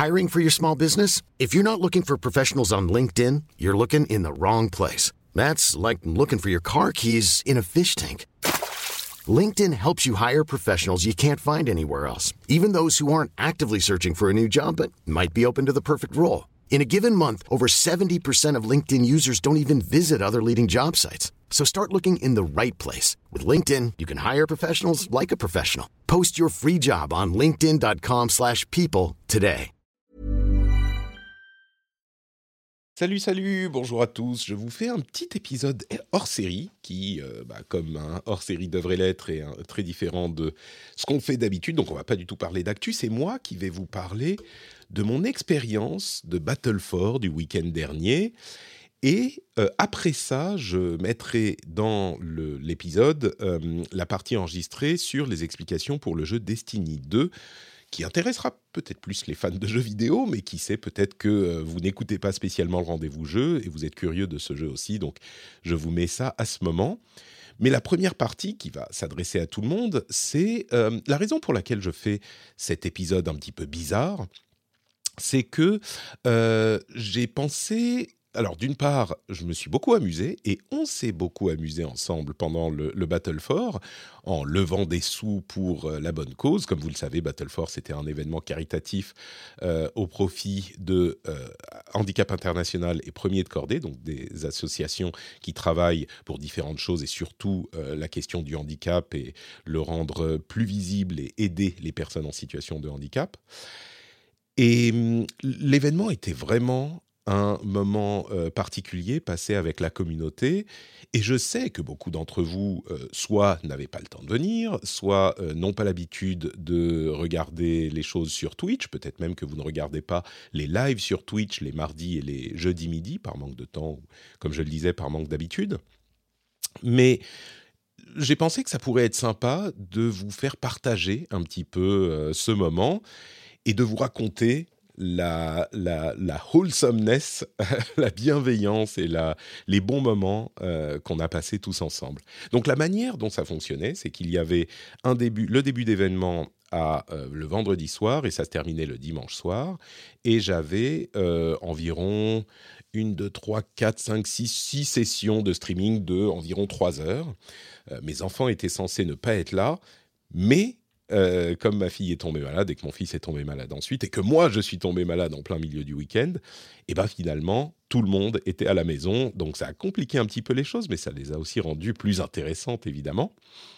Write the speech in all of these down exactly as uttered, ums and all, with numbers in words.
Hiring for your small business? If you're not looking for professionals on LinkedIn, you're looking in the wrong place. That's like looking for your car keys in a fish tank. LinkedIn helps you hire professionals you can't find anywhere else, even those who aren't actively searching for a new job but might be open to the perfect role. In a given month, over seventy percent of LinkedIn users don't even visit other leading job sites. So start looking in the right place. With LinkedIn, you can hire professionals like a professional. Post your free job on linkedin dot com slash people today. Salut, salut, bonjour à tous. Je vous fais un petit épisode hors-série qui, euh, bah, comme un hors-série devrait l'être, est hein, très différent de ce qu'on fait d'habitude. Donc, on ne va pas du tout parler d'actu. C'est moi qui vais vous parler de mon expérience de Battle four du week-end dernier. Et euh, après ça, je mettrai dans le, l'épisode euh, la partie enregistrée sur les explications pour le jeu Destiny deux, qui intéressera peut-être plus les fans de jeux vidéo, mais qui sait, peut-être que euh, vous n'écoutez pas spécialement le rendez-vous jeu et vous êtes curieux de ce jeu aussi, donc je vous mets ça à ce moment. Mais la première partie qui va s'adresser à tout le monde, c'est euh, la raison pour laquelle je fais cet épisode un petit peu bizarre, c'est que euh, j'ai pensé... Alors, d'une part, je me suis beaucoup amusé, et on s'est beaucoup amusé ensemble pendant le, le Battle four, en levant des sous pour euh, la bonne cause. Comme vous le savez, Battle four, c'était un événement caritatif euh, au profit de euh, Handicap International et Premier de Cordée, donc des associations qui travaillent pour différentes choses, et surtout euh, la question du handicap, et le rendre plus visible et aider les personnes en situation de handicap. Et hum, l'événement était vraiment... un moment euh, particulier passé avec la communauté, et je sais que beaucoup d'entre vous euh, soit n'avaient pas le temps de venir, soit euh, n'ont pas l'habitude de regarder les choses sur Twitch, peut-être même que vous ne regardez pas les lives sur Twitch les mardis et les jeudis midi, par manque de temps, ou comme je le disais, par manque d'habitude. Mais j'ai pensé que ça pourrait être sympa de vous faire partager un petit peu euh, ce moment, et de vous raconter La, la, la wholesomeness, la bienveillance et la, les bons moments euh, qu'on a passés tous ensemble. Donc la manière dont ça fonctionnait, c'est qu'il y avait un début, le début d'événement à euh, le vendredi soir, et ça se terminait le dimanche soir, et j'avais euh, environ une, deux, trois, quatre, cinq, six, six sessions de streaming de environ trois heures. Euh, mes enfants étaient censés ne pas être là, mais... Euh, comme ma fille est tombée malade et que mon fils est tombé malade ensuite, et que moi je suis tombé malade en plein milieu du week-end, et bien finalement tout le monde était à la maison, donc ça a compliqué un petit peu les choses, mais ça les a aussi rendues plus intéressantes évidemment.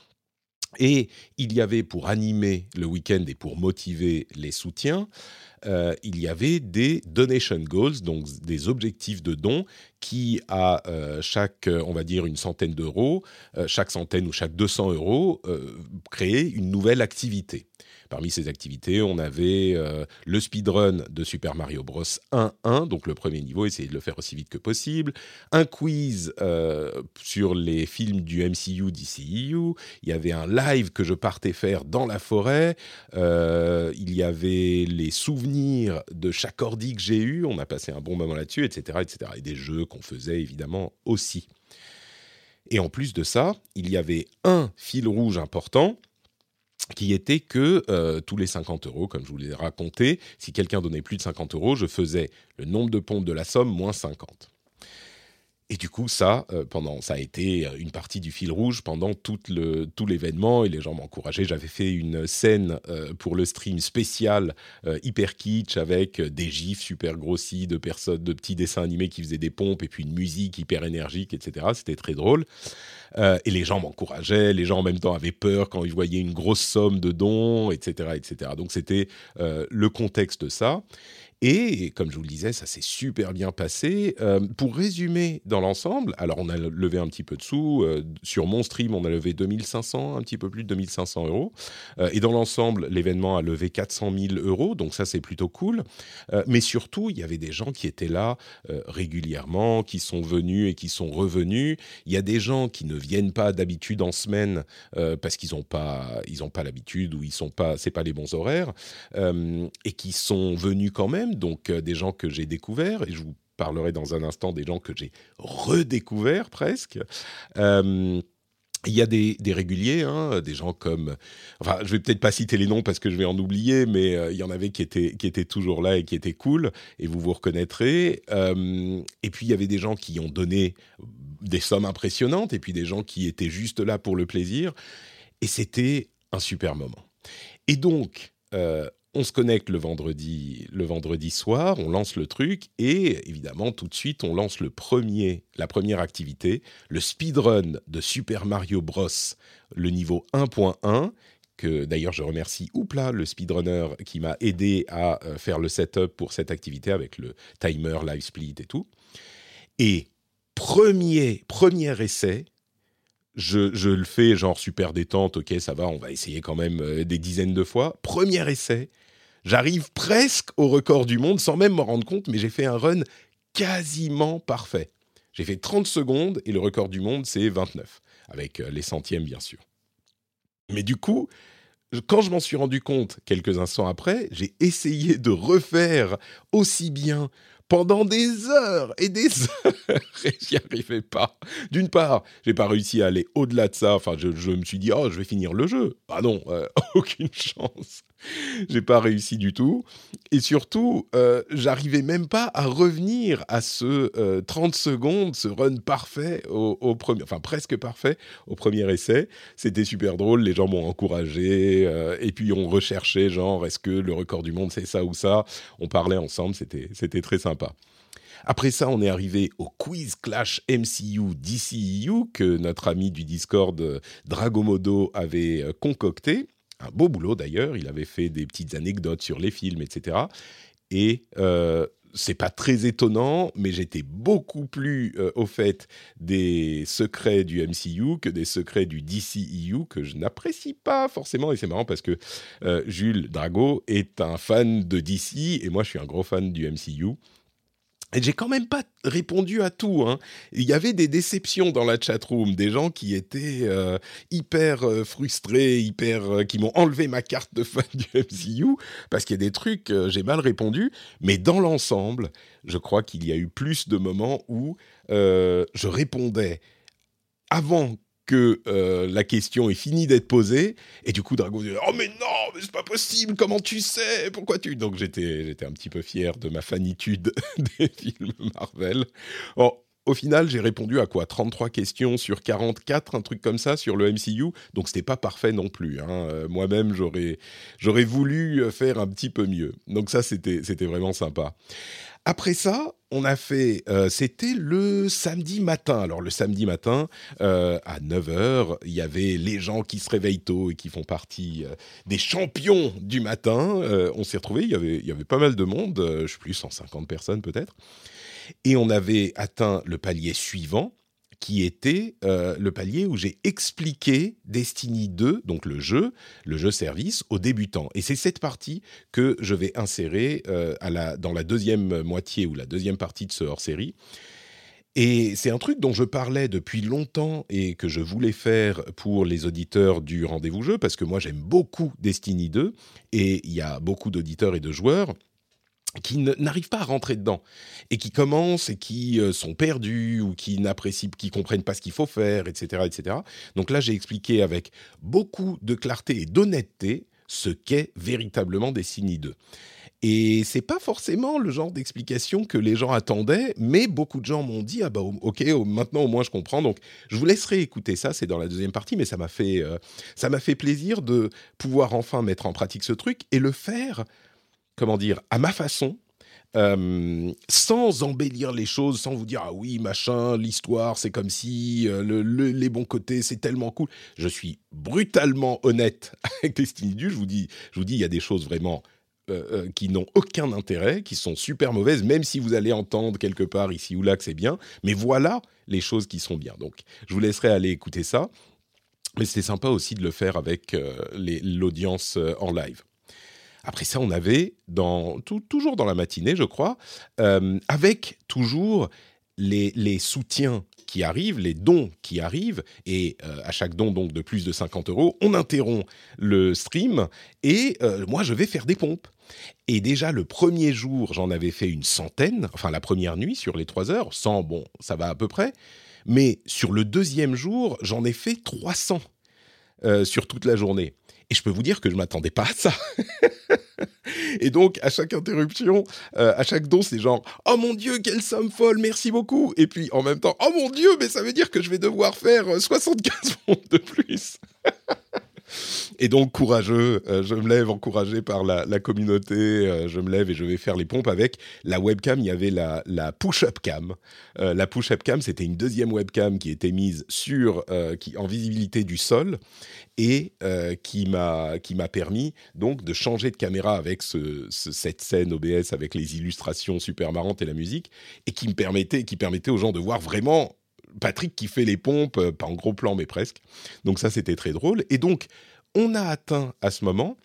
Et il y avait, pour animer le week-end et pour motiver les soutiens, euh, il y avait des donation goals, donc des objectifs de dons qui, à euh, chaque, on va dire, une centaine d'euros, euh, chaque centaine ou chaque deux cents euros, euh, créaient une nouvelle activité. Parmi ces activités, on avait euh, le speedrun de Super Mario Bros. un un, donc le premier niveau, essayer de le faire aussi vite que possible. Un quiz euh, sur les films du M C U, D C E U. Il y avait un live que je partais faire dans la forêt. Euh, il y avait les souvenirs de chaque ordi que j'ai eu. On a passé un bon moment là-dessus, et cetera, et cetera. Et des jeux qu'on faisait évidemment aussi. Et en plus de ça, il y avait un fil rouge important, qui était que euh, tous les cinquante euros, comme je vous l'ai raconté, si quelqu'un donnait plus de cinquante euros, je faisais le nombre de pompes de la somme moins cinquante. Et du coup, ça, euh, pendant, ça a été une partie du fil rouge pendant tout, le, tout l'événement, et les gens m'encourageaient. J'avais fait une scène euh, pour le stream spécial, euh, hyper kitsch, avec des gifs super grossis de personnes, de petits dessins animés qui faisaient des pompes, et puis une musique hyper énergique, et cetera. C'était très drôle. Euh, et les gens m'encourageaient, les gens en même temps avaient peur quand ils voyaient une grosse somme de dons, et cetera, et cetera. Donc c'était euh, le contexte de ça. Et comme je vous le disais, ça s'est super bien passé. Euh, pour résumer dans l'ensemble, alors on a levé un petit peu de sous. Euh, sur mon stream, on a levé deux mille cinq cents, un petit peu plus de deux mille cinq cents euros. Euh, et dans l'ensemble, l'événement a levé quatre cent mille euros. Donc ça, c'est plutôt cool. Euh, mais surtout, il y avait des gens qui étaient là euh, régulièrement, qui sont venus et qui sont revenus. Il y a des gens qui ne viennent pas d'habitude en semaine euh, parce qu'ils n'ont pas, ils ont pas l'habitude, ou ils sont pas, c'est pas les bons horaires, euh, et qui sont venus quand même. Donc euh, des gens que j'ai découverts, et je vous parlerai dans un instant des gens que j'ai redécouverts presque. Euh, Il y a des, des réguliers, hein, des gens comme... Enfin, je vais peut-être pas citer les noms parce que je vais en oublier, mais euh, il y en avait qui étaient, qui étaient toujours là et qui étaient cool, et vous vous reconnaîtrez. Euh, et puis, il y avait des gens qui ont donné des sommes impressionnantes, et puis des gens qui étaient juste là pour le plaisir. Et c'était un super moment. Et donc, euh, on se connecte le vendredi, le vendredi soir, on lance le truc, et évidemment, tout de suite, on lance le premier, la première activité, le speedrun de Super Mario Bros, le niveau un point un, que d'ailleurs je remercie Oupla, le speedrunner, qui m'a aidé à euh, faire le setup pour cette activité avec le timer, live split et tout. Et premier, premier essai, Je, je le fais genre super détente, ok, ça va, on va essayer quand même euh, des dizaines de fois. Premier essai, j'arrive presque au record du monde sans même m'en rendre compte, mais j'ai fait un run quasiment parfait. J'ai fait trente secondes et le record du monde, c'est vingt-neuf, avec euh, les centièmes bien sûr. Mais du coup, quand je m'en suis rendu compte quelques instants après, j'ai essayé de refaire aussi bien pendant des heures et des heures et j'y arrivais pas. D'une part, j'ai pas réussi à aller au-delà de ça. Enfin, je, je me suis dit, oh, je vais finir le jeu. Ah non, euh, aucune chance. J'ai pas réussi du tout. Et surtout, euh, j'arrivais même pas à revenir à ce euh, trente secondes, ce run parfait, au, au premier, enfin presque parfait, au premier essai. C'était super drôle, les gens m'ont encouragé, euh, et puis on recherchait, genre, est-ce que le record du monde, c'est ça ou ça ? On parlait ensemble, c'était, c'était très sympa. Après ça, on est arrivé au Quiz Clash M C U D C E U que notre ami du Discord euh, Dragomodo avait euh, concocté. Un beau boulot d'ailleurs, il avait fait des petites anecdotes sur les films, et cetera. Et euh, c'est pas très étonnant, mais j'étais beaucoup plus euh, au fait des secrets du M C U que des secrets du D C E U que je n'apprécie pas forcément. Et c'est marrant parce que euh, Jules Drago est un fan de D C et moi je suis un gros fan du M C U. Et j'ai quand même pas répondu à tout, hein. Il y avait des déceptions dans la chatroom, des gens qui étaient euh, hyper euh, frustrés, hyper, euh, qui m'ont enlevé ma carte de fan du M C U, parce qu'il y a des trucs, euh, j'ai mal répondu, mais dans l'ensemble, je crois qu'il y a eu plus de moments où euh, je répondais avant que euh, la question ait fini d'être posée, et du coup Drago disait « Oh mais non, mais c'est pas possible, comment tu sais, pourquoi tu… » Donc j'étais, j'étais un petit peu fier de ma fanitude des films Marvel. Bon, au final, j'ai répondu à quoi ? trente-trois questions sur quarante-quatre, un truc comme ça, sur le M C U, donc c'était pas parfait non plus, hein. Euh, moi-même, j'aurais, j'aurais voulu faire un petit peu mieux. Donc ça, c'était, c'était vraiment sympa. Après ça, on a fait, euh, c'était le samedi matin. Alors le samedi matin, euh, à neuf heures, il y avait les gens qui se réveillent tôt et qui font partie euh, des champions du matin. Euh, on s'est retrouvés, il y avait, il y avait pas mal de monde, euh, je ne sais plus, cent cinquante personnes peut-être. Et on avait atteint le palier suivant, qui était euh, le palier où j'ai expliqué Destiny deux, donc le jeu, le jeu service, aux débutants. Et c'est cette partie que je vais insérer euh, à la, dans la deuxième moitié ou la deuxième partie de ce hors-série. Et c'est un truc dont je parlais depuis longtemps et que je voulais faire pour les auditeurs du Rendez-vous Jeu, parce que moi j'aime beaucoup Destiny deux, et il y a beaucoup d'auditeurs et de joueurs qui ne, n'arrivent pas à rentrer dedans et qui commencent et qui euh, sont perdus ou qui n'apprécient, qui comprennent pas ce qu'il faut faire, et cetera, et cetera. Donc là, j'ai expliqué avec beaucoup de clarté et d'honnêteté ce qu'est véritablement Destiny deux. Et c'est pas forcément le genre d'explication que les gens attendaient, mais beaucoup de gens m'ont dit ah bah ok, maintenant au moins je comprends. Donc je vous laisserai écouter ça, c'est dans la deuxième partie, mais ça m'a fait euh, ça m'a fait plaisir de pouvoir enfin mettre en pratique ce truc et le faire, comment dire, à ma façon, euh, sans embellir les choses, sans vous dire « Ah oui, machin, l'histoire, c'est comme si, euh, le, le, les bons côtés, c'est tellement cool. » Je suis brutalement honnête avec Destiny deux. Je vous dis, je vous dis, il y a des choses vraiment euh, euh, qui n'ont aucun intérêt, qui sont super mauvaises, même si vous allez entendre quelque part ici ou là que c'est bien. Mais voilà les choses qui sont bien. Donc, je vous laisserai aller écouter ça. Mais c'était sympa aussi de le faire avec euh, les, l'audience euh, en live. Après ça, on avait, dans, tout, toujours dans la matinée, je crois, euh, avec toujours les, les soutiens qui arrivent, les dons qui arrivent, et euh, à chaque don donc de plus de cinquante euros, on interrompt le stream et euh, moi je vais faire des pompes. Et déjà le premier jour, j'en avais fait une centaine, enfin la première nuit sur les trois heures, cent, bon, ça va à peu près, mais sur le deuxième jour, j'en ai fait trois cents euh, sur toute la journée. Et je peux vous dire que je ne m'attendais pas à ça. Et donc, à chaque interruption, euh, à chaque don, c'est genre « Oh mon Dieu, quelle somme folle, merci beaucoup !» Et puis, en même temps « Oh mon Dieu, mais ça veut dire que je vais devoir faire soixante-quinze pompes de plus !» Et donc, courageux, euh, je me lève encouragé par la, la communauté, euh, je me lève et je vais faire les pompes avec la webcam. Il y avait la, la push-up cam. Euh, la push-up cam, c'était une deuxième webcam qui était mise sur, euh, qui, en visibilité du sol et euh, qui, m'a, qui m'a permis donc de changer de caméra avec ce, ce, cette scène O B S avec les illustrations super marrantes et la musique, et qui me permettait, qui permettait aux gens de voir vraiment Patrick qui fait les pompes, euh, pas en gros plan mais presque. Donc ça, c'était très drôle. Et donc, on a atteint à ce moment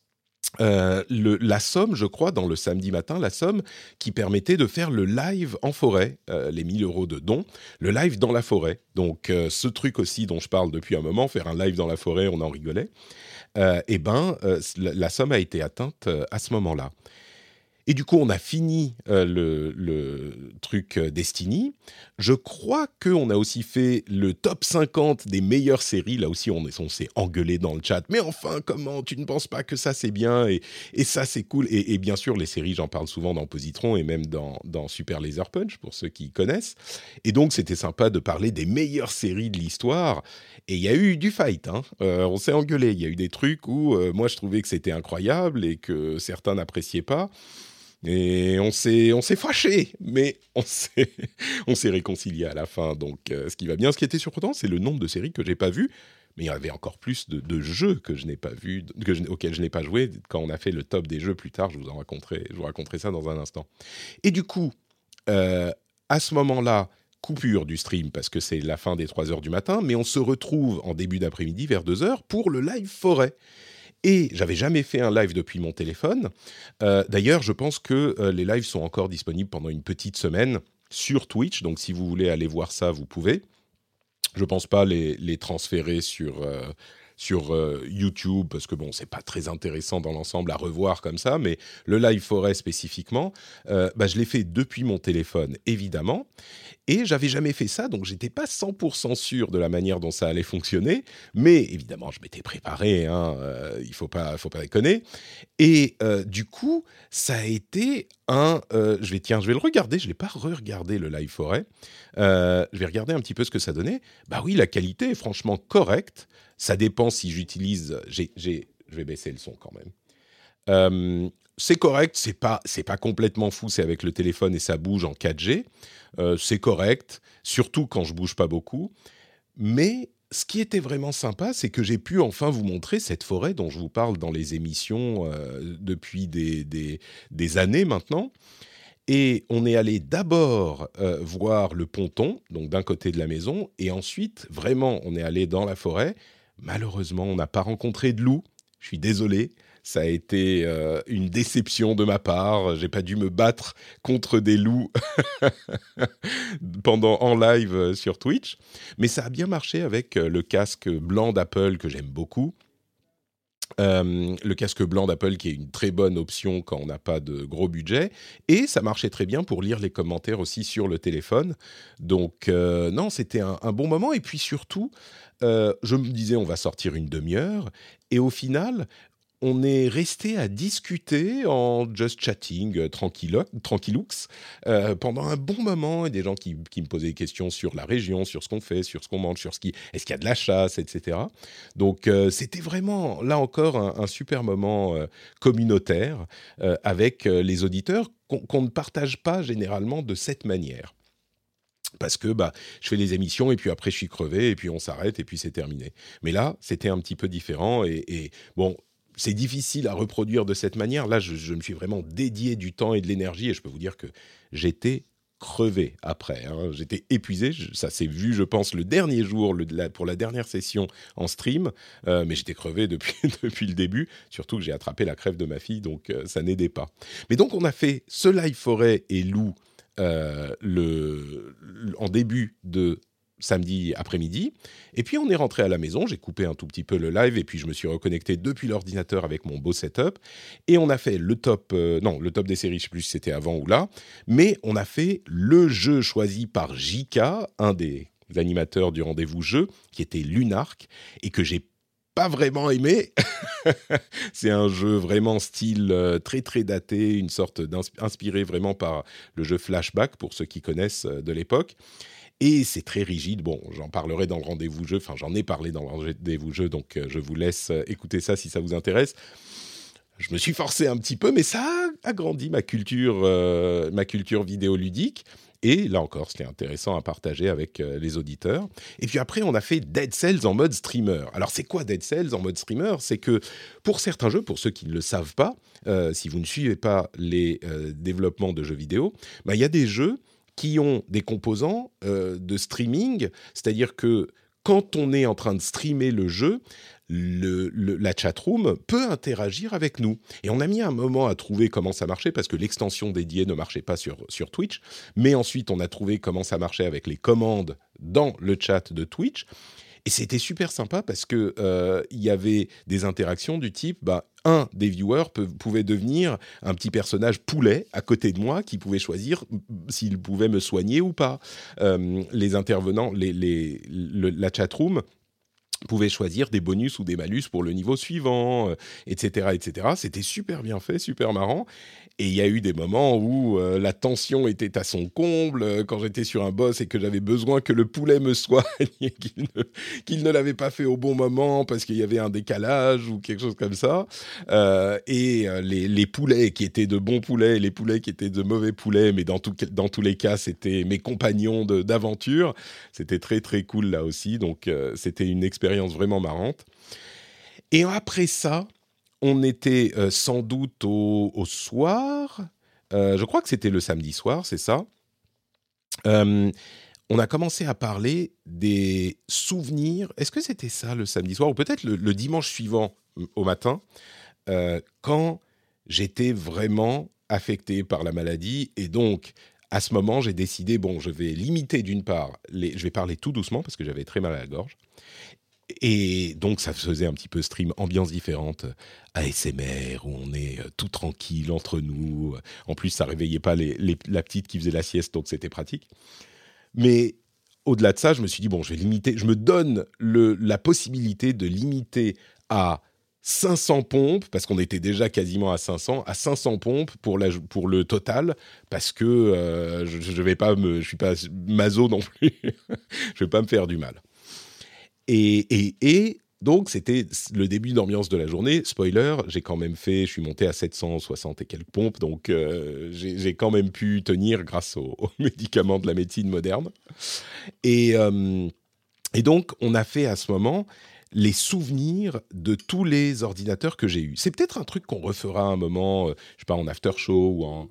euh, le, la somme, je crois, dans le samedi matin, la somme qui permettait de faire le live en forêt, euh, les mille euros de dons, le live dans la forêt. Donc euh, ce truc aussi dont je parle depuis un moment, faire un live dans la forêt, on en rigolait. Euh, et ben, euh, la, la somme a été atteinte euh, à ce moment-là. Et du coup, on a fini euh, le, le truc euh, Destiny. Je crois qu'on a aussi fait le top cinquante des meilleures séries. Là aussi, on, est, on s'est engueulé dans le chat. Mais enfin, comment tu ne penses pas que ça, c'est bien et, et ça, c'est cool. Et, et bien sûr, les séries, j'en parle souvent dans Positron et même dans, dans Super Laser Punch, pour ceux qui connaissent. Et donc, c'était sympa de parler des meilleures séries de l'histoire. Et il y a eu du fight. Hein. Euh, on s'est engueulé. Il y a eu des trucs où euh, moi, je trouvais que c'était incroyable et que certains n'appréciaient pas. Et on s'est, on s'est fâchés, mais on s'est, on s'est réconciliés à la fin. Donc, euh, ce qui va bien. Ce qui était surprenant, c'est le nombre de séries que j'ai pas vues. Mais il y avait encore plus de, de jeux que je n'ai pas vus, que je, auxquels je n'ai pas joué. Quand on a fait le top des jeux plus tard, je vous en raconterai, je vous raconterai ça dans un instant. Et du coup, euh, à ce moment-là, coupure du stream parce que c'est la fin des trois heures du matin, mais on se retrouve en début d'après-midi vers deux heures pour le live forêt. Et j'avais jamais fait un live depuis mon téléphone. Euh, d'ailleurs, je pense que euh, les lives sont encore disponibles pendant une petite semaine sur Twitch. Donc, si vous voulez aller voir ça, vous pouvez. Je ne pense pas les, les transférer sur, euh, sur euh, YouTube parce que bon, c'est pas très intéressant dans l'ensemble à revoir comme ça. Mais le live forêt spécifiquement, euh, bah, je l'ai fait depuis mon téléphone, évidemment. Et j'avais jamais fait ça, donc j'étais pas cent pour cent sûr de la manière dont ça allait fonctionner. Mais évidemment, je m'étais préparé, hein, euh, il faut pas, faut pas déconner. Et euh, du coup, ça a été un... Euh, je vais, tiens, je vais le regarder, je l'ai pas re-regardé le live forêt. Euh, je vais regarder un petit peu ce que ça donnait. Bah oui, la qualité est franchement correcte. Ça dépend si j'utilise... J'ai, j'ai, je vais baisser le son quand même. Euh, c'est correct, c'est pas, c'est pas complètement fou, c'est avec le téléphone et ça bouge en quatre G. Euh, c'est correct, surtout quand je bouge pas beaucoup. Mais ce qui était vraiment sympa, c'est que j'ai pu enfin vous montrer cette forêt dont je vous parle dans les émissions euh, depuis des, des, des années maintenant. Et on est allé d'abord euh, voir le ponton, donc d'un côté de la maison, et ensuite, vraiment, on est allé dans la forêt. Malheureusement, on n'a pas rencontré de loup. Je suis désolé. Ça a été euh, une déception de ma part. J'ai pas dû me battre contre des loups pendant en live euh, sur Twitch, mais ça a bien marché avec euh, le casque blanc d'Apple que j'aime beaucoup. Euh, le casque blanc d'Apple qui est une très bonne option quand on n'a pas de gros budget, et ça marchait très bien pour lire les commentaires aussi sur le téléphone. Donc euh, non, c'était un, un bon moment. Et puis surtout, euh, je me disais on va sortir une demi-heure, et au final on est resté à discuter en just chatting, euh, tranquillo, tranquilloux, euh, pendant un bon moment, et des gens qui, qui me posaient des questions sur la région, sur ce qu'on fait, sur ce qu'on mange, sur ce qui, est-ce qu'il y a de la chasse, et cetera. Donc euh, c'était vraiment, là encore, un, un super moment euh, communautaire euh, avec euh, les auditeurs qu'on, qu'on ne partage pas généralement de cette manière. Parce que bah, je fais les émissions et puis après je suis crevé et puis on s'arrête et puis c'est terminé. Mais là, c'était un petit peu différent et, et bon... C'est difficile à reproduire de cette manière. Là, je, je me suis vraiment dédié du temps et de l'énergie et je peux vous dire que j'étais crevé après. Hein. J'étais épuisé. Je, ça s'est vu, je pense, le dernier jour, le, la, pour la dernière session en stream. Euh, mais j'étais crevé depuis, depuis le début. Surtout que j'ai attrapé la crève de ma fille, donc euh, ça n'aidait pas. Mais donc, on a fait ce live forêt et loup euh, le, le- en début de samedi après-midi. Et puis, on est rentré à la maison. J'ai coupé un tout petit peu le live et puis je me suis reconnecté depuis l'ordinateur avec mon beau setup. Et on a fait le top... euh, non, le top des séries, je ne sais plus si c'était avant ou là. Mais on a fait le jeu choisi par J K, un des animateurs du rendez-vous jeu, qui était Lunark, et que j'ai pas vraiment aimé. C'est un jeu vraiment style euh, très très daté, une sorte d'inspiré vraiment par le jeu Flashback, pour ceux qui connaissent euh, de l'époque. Et c'est très rigide. Bon, j'en parlerai dans le rendez-vous jeu. Enfin, j'en ai parlé dans le rendez-vous jeu, donc euh, je vous laisse euh, écouter ça si ça vous intéresse. Je me suis forcé un petit peu, mais ça a agrandi ma culture, euh, ma culture vidéoludique. Et là encore, c'était intéressant à partager avec euh, les auditeurs. Et puis après, on a fait Dead Cells en mode streamer. Alors, c'est quoi Dead Cells en mode streamer ? C'est que pour certains jeux, pour ceux qui ne le savent pas, euh, si vous ne suivez pas les euh, développements de jeux vidéo, bah, il y a des jeux qui ont des composants euh, de streaming, c'est-à-dire que quand on est en train de streamer le jeu, le, le, la chatroom peut interagir avec nous. Et on a mis un moment à trouver comment ça marchait, parce que l'extension dédiée ne marchait pas sur, sur Twitch, mais ensuite on a trouvé comment ça marchait avec les commandes dans le chat de Twitch. Et c'était super sympa parce que euh, il y avait des interactions du type, bah, un des viewers peut, pouvait devenir un petit personnage poulet à côté de moi qui pouvait choisir s'il pouvait me soigner ou pas. Euh, les intervenants, les, les, le, la chatroom pouvait choisir des bonus ou des malus pour le niveau suivant, euh, et cetera, et cetera. C'était super bien fait, super marrant. Et il y a eu des moments où euh, la tension était à son comble, euh, quand j'étais sur un boss et que j'avais besoin que le poulet me soigne et qu'il ne, qu'il ne l'avait pas fait au bon moment parce qu'il y avait un décalage ou quelque chose comme ça. Euh, et euh, les, les poulets qui étaient de bons poulets et les poulets qui étaient de mauvais poulets, mais dans, tout, dans tous les cas, c'était mes compagnons de, d'aventure. C'était très, très cool là aussi. Donc, euh, c'était une expérience vraiment marrante. Et après ça, on était euh, sans doute au, au soir. Euh, je crois que c'était le samedi soir, c'est ça. Euh, on a commencé à parler des souvenirs. Est-ce que c'était ça le samedi soir ou peut-être le, le dimanche suivant au matin, euh, quand j'étais vraiment affecté par la maladie et donc à ce moment j'ai décidé bon, je vais limiter d'une part, les, je vais parler tout doucement parce que j'avais très mal à la gorge. Et donc, ça faisait un petit peu stream, ambiance différente, A S M R, où on est euh, tout tranquille entre nous. En plus, ça réveillait pas les, les, la petite qui faisait la sieste, donc c'était pratique. Mais au-delà de ça, je me suis dit, bon, je vais limiter, je me donne le, la possibilité de limiter à cinq cents pompes, parce qu'on était déjà quasiment à cinq cents, à cinq cents pompes pour, la, pour le total, parce que euh, je, je vais pas me, je suis pas maso non plus, je vais pas me faire du mal. Et, et, et donc, c'était le début d'ambiance de la journée. Spoiler, j'ai quand même fait, je suis monté à sept cent soixante et quelques pompes, donc euh, j'ai, j'ai quand même pu tenir grâce aux, aux médicaments de la médecine moderne. Et, euh, et donc, on a fait à ce moment les souvenirs de tous les ordinateurs que j'ai eus. C'est peut-être un truc qu'on refera à un moment, euh, je sais pas, en after show ou en...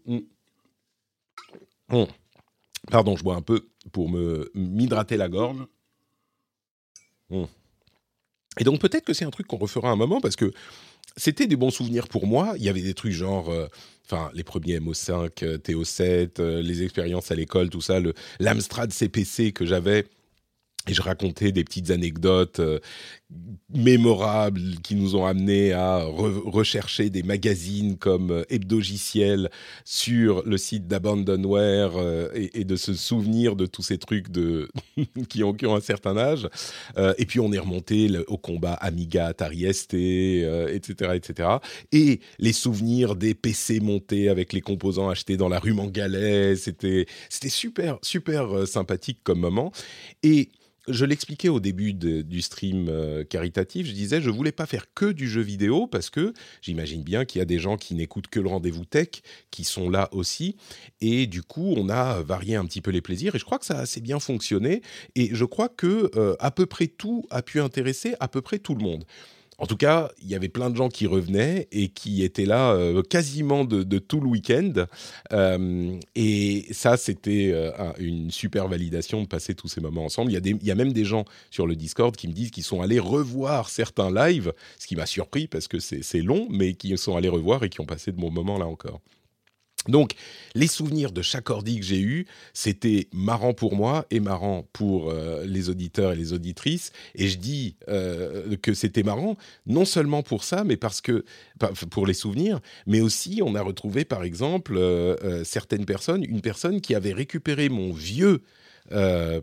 Mmh. Pardon, je bois un peu pour me, m'hydrater la gorge. Mmh. Et donc peut-être que c'est un truc qu'on refera un moment parce que c'était des bons souvenirs pour moi. Il y avait des trucs genre, euh, enfin les premiers M O cinq, euh, T O sept, euh, les expériences à l'école, tout ça, le l'Amstrad C P C que j'avais. Et je racontais des petites anecdotes euh, mémorables qui nous ont amenés à re- rechercher des magazines comme euh, Hebdogiciel sur le site d'Abandonware euh, et, et de se souvenir de tous ces trucs de qui, ont, qui ont un certain âge. Euh, et puis on est remonté le, au combat Amiga, Atari S T, euh, et cetera, et cetera. Et les souvenirs des P C montés avec les composants achetés dans la rue Mangalet. C'était, c'était super, super euh, sympathique comme moment. Et je l'expliquais au début de, du stream euh, caritatif, je disais je voulais pas faire que du jeu vidéo parce que j'imagine bien qu'il y a des gens qui n'écoutent que le rendez-vous tech qui sont là aussi et du coup on a varié un petit peu les plaisirs et je crois que ça a assez bien fonctionné et je crois que euh, à peu près tout a pu intéresser à peu près tout le monde. En tout cas, il y avait plein de gens qui revenaient et qui étaient là euh, quasiment de, de tout le week-end. Euh, et ça, c'était euh, un, une super validation de passer tous ces moments ensemble. Il y a des, il y a même des gens sur le Discord qui me disent qu'ils sont allés revoir certains lives, ce qui m'a surpris parce que c'est, c'est long, mais qui sont allés revoir et qui ont passé de bons moments là encore. Donc, les souvenirs de chaque ordi que j'ai eu, c'était marrant pour moi et marrant pour euh, les auditeurs et les auditrices. Et je dis euh, que c'était marrant, non seulement pour ça, mais parce que pour les souvenirs, mais aussi on a retrouvé, par exemple, euh, euh, certaines personnes, une personne qui avait récupéré mon vieux euh,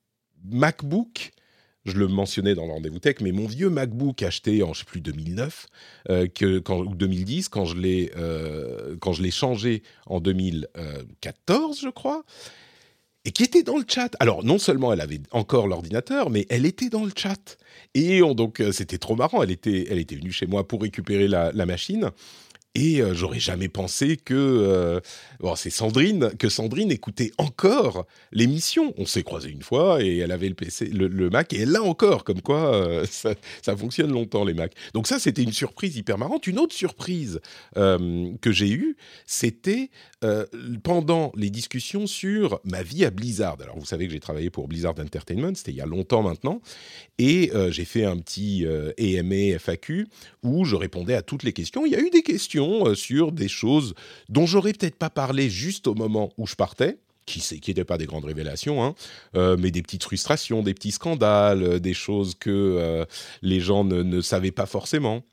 MacBook. Je le mentionnais dans le rendez-vous tech, mais mon vieux MacBook acheté en, je sais plus, deux mille neuf euh, que, quand, ou deux mille dix, quand je l'ai, euh, quand je l'ai changé en deux mille quatorze, je crois, et qui était dans le chat. Alors, non seulement elle avait encore l'ordinateur, mais elle était dans le chat. Et on, donc, euh, c'était trop marrant. Elle était, elle était venue chez moi pour récupérer la, la machine. Et euh, j'aurais jamais pensé que euh, bon, c'est Sandrine que Sandrine écoutait encore l'émission. On s'est croisés une fois et elle avait le P C, le, le Mac, et elle l'a encore. Comme quoi, euh, ça, ça fonctionne longtemps les Macs. Donc ça, c'était une surprise hyper marrante. Une autre surprise euh, que j'ai eue, c'était euh, pendant les discussions sur ma vie à Blizzard. Alors vous savez que j'ai travaillé pour Blizzard Entertainment, c'était il y a longtemps maintenant. Et euh, j'ai fait un petit euh, A M A F A Q où je répondais à toutes les questions. Il y a eu des questions euh, sur des choses dont j'aurais peut-être pas parlé juste au moment où je partais, qui n'étaient pas des grandes révélations, hein, euh, mais des petites frustrations, des petits scandales, euh, des choses que euh, les gens ne, ne savaient pas forcément.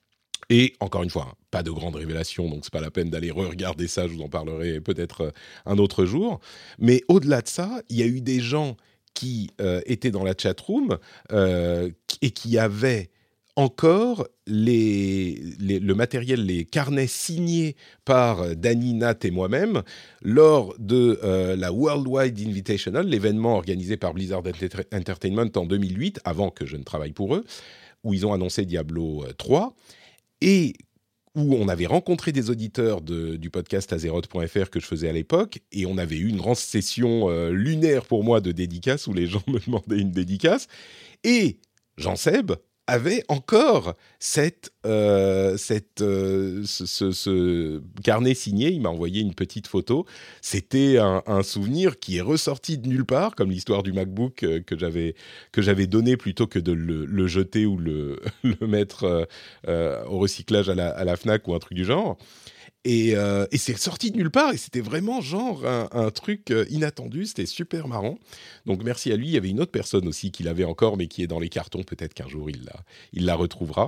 Et encore une fois, hein, pas de grandes révélations, donc c'est pas la peine d'aller re-regarder ça, je vous en parlerai peut-être euh, un autre jour. Mais au-delà de ça, il y a eu des gens qui euh, étaient dans la chatroom euh, et qui avaient encore les, les, le matériel, les carnets signés par Dany, Nat et moi-même lors de euh, la Worldwide Invitational, l'événement organisé par Blizzard Entertainment en deux mille huit, avant que je ne travaille pour eux, où ils ont annoncé Diablo trois, et où on avait rencontré des auditeurs de, du podcast Azeroth point F R que je faisais à l'époque, et on avait eu une grande session euh, lunaire pour moi de dédicaces, où les gens me demandaient une dédicace, et Jean-Seb avait encore cette, euh, cette, euh, ce, ce, ce carnet signé. Il m'a envoyé une petite photo. C'était un, un souvenir qui est ressorti de nulle part, comme l'histoire du MacBook euh, que j'avais, que j'avais donné plutôt que de le, le jeter ou le, le mettre euh, euh, au recyclage à la, à la Fnac ou un truc du genre. Et, euh, et c'est sorti de nulle part, et c'était vraiment genre un, un truc inattendu, c'était super marrant. Donc merci à lui. Il y avait une autre personne aussi qui l'avait encore, mais qui est dans les cartons, peut-être qu'un jour il la, il la retrouvera.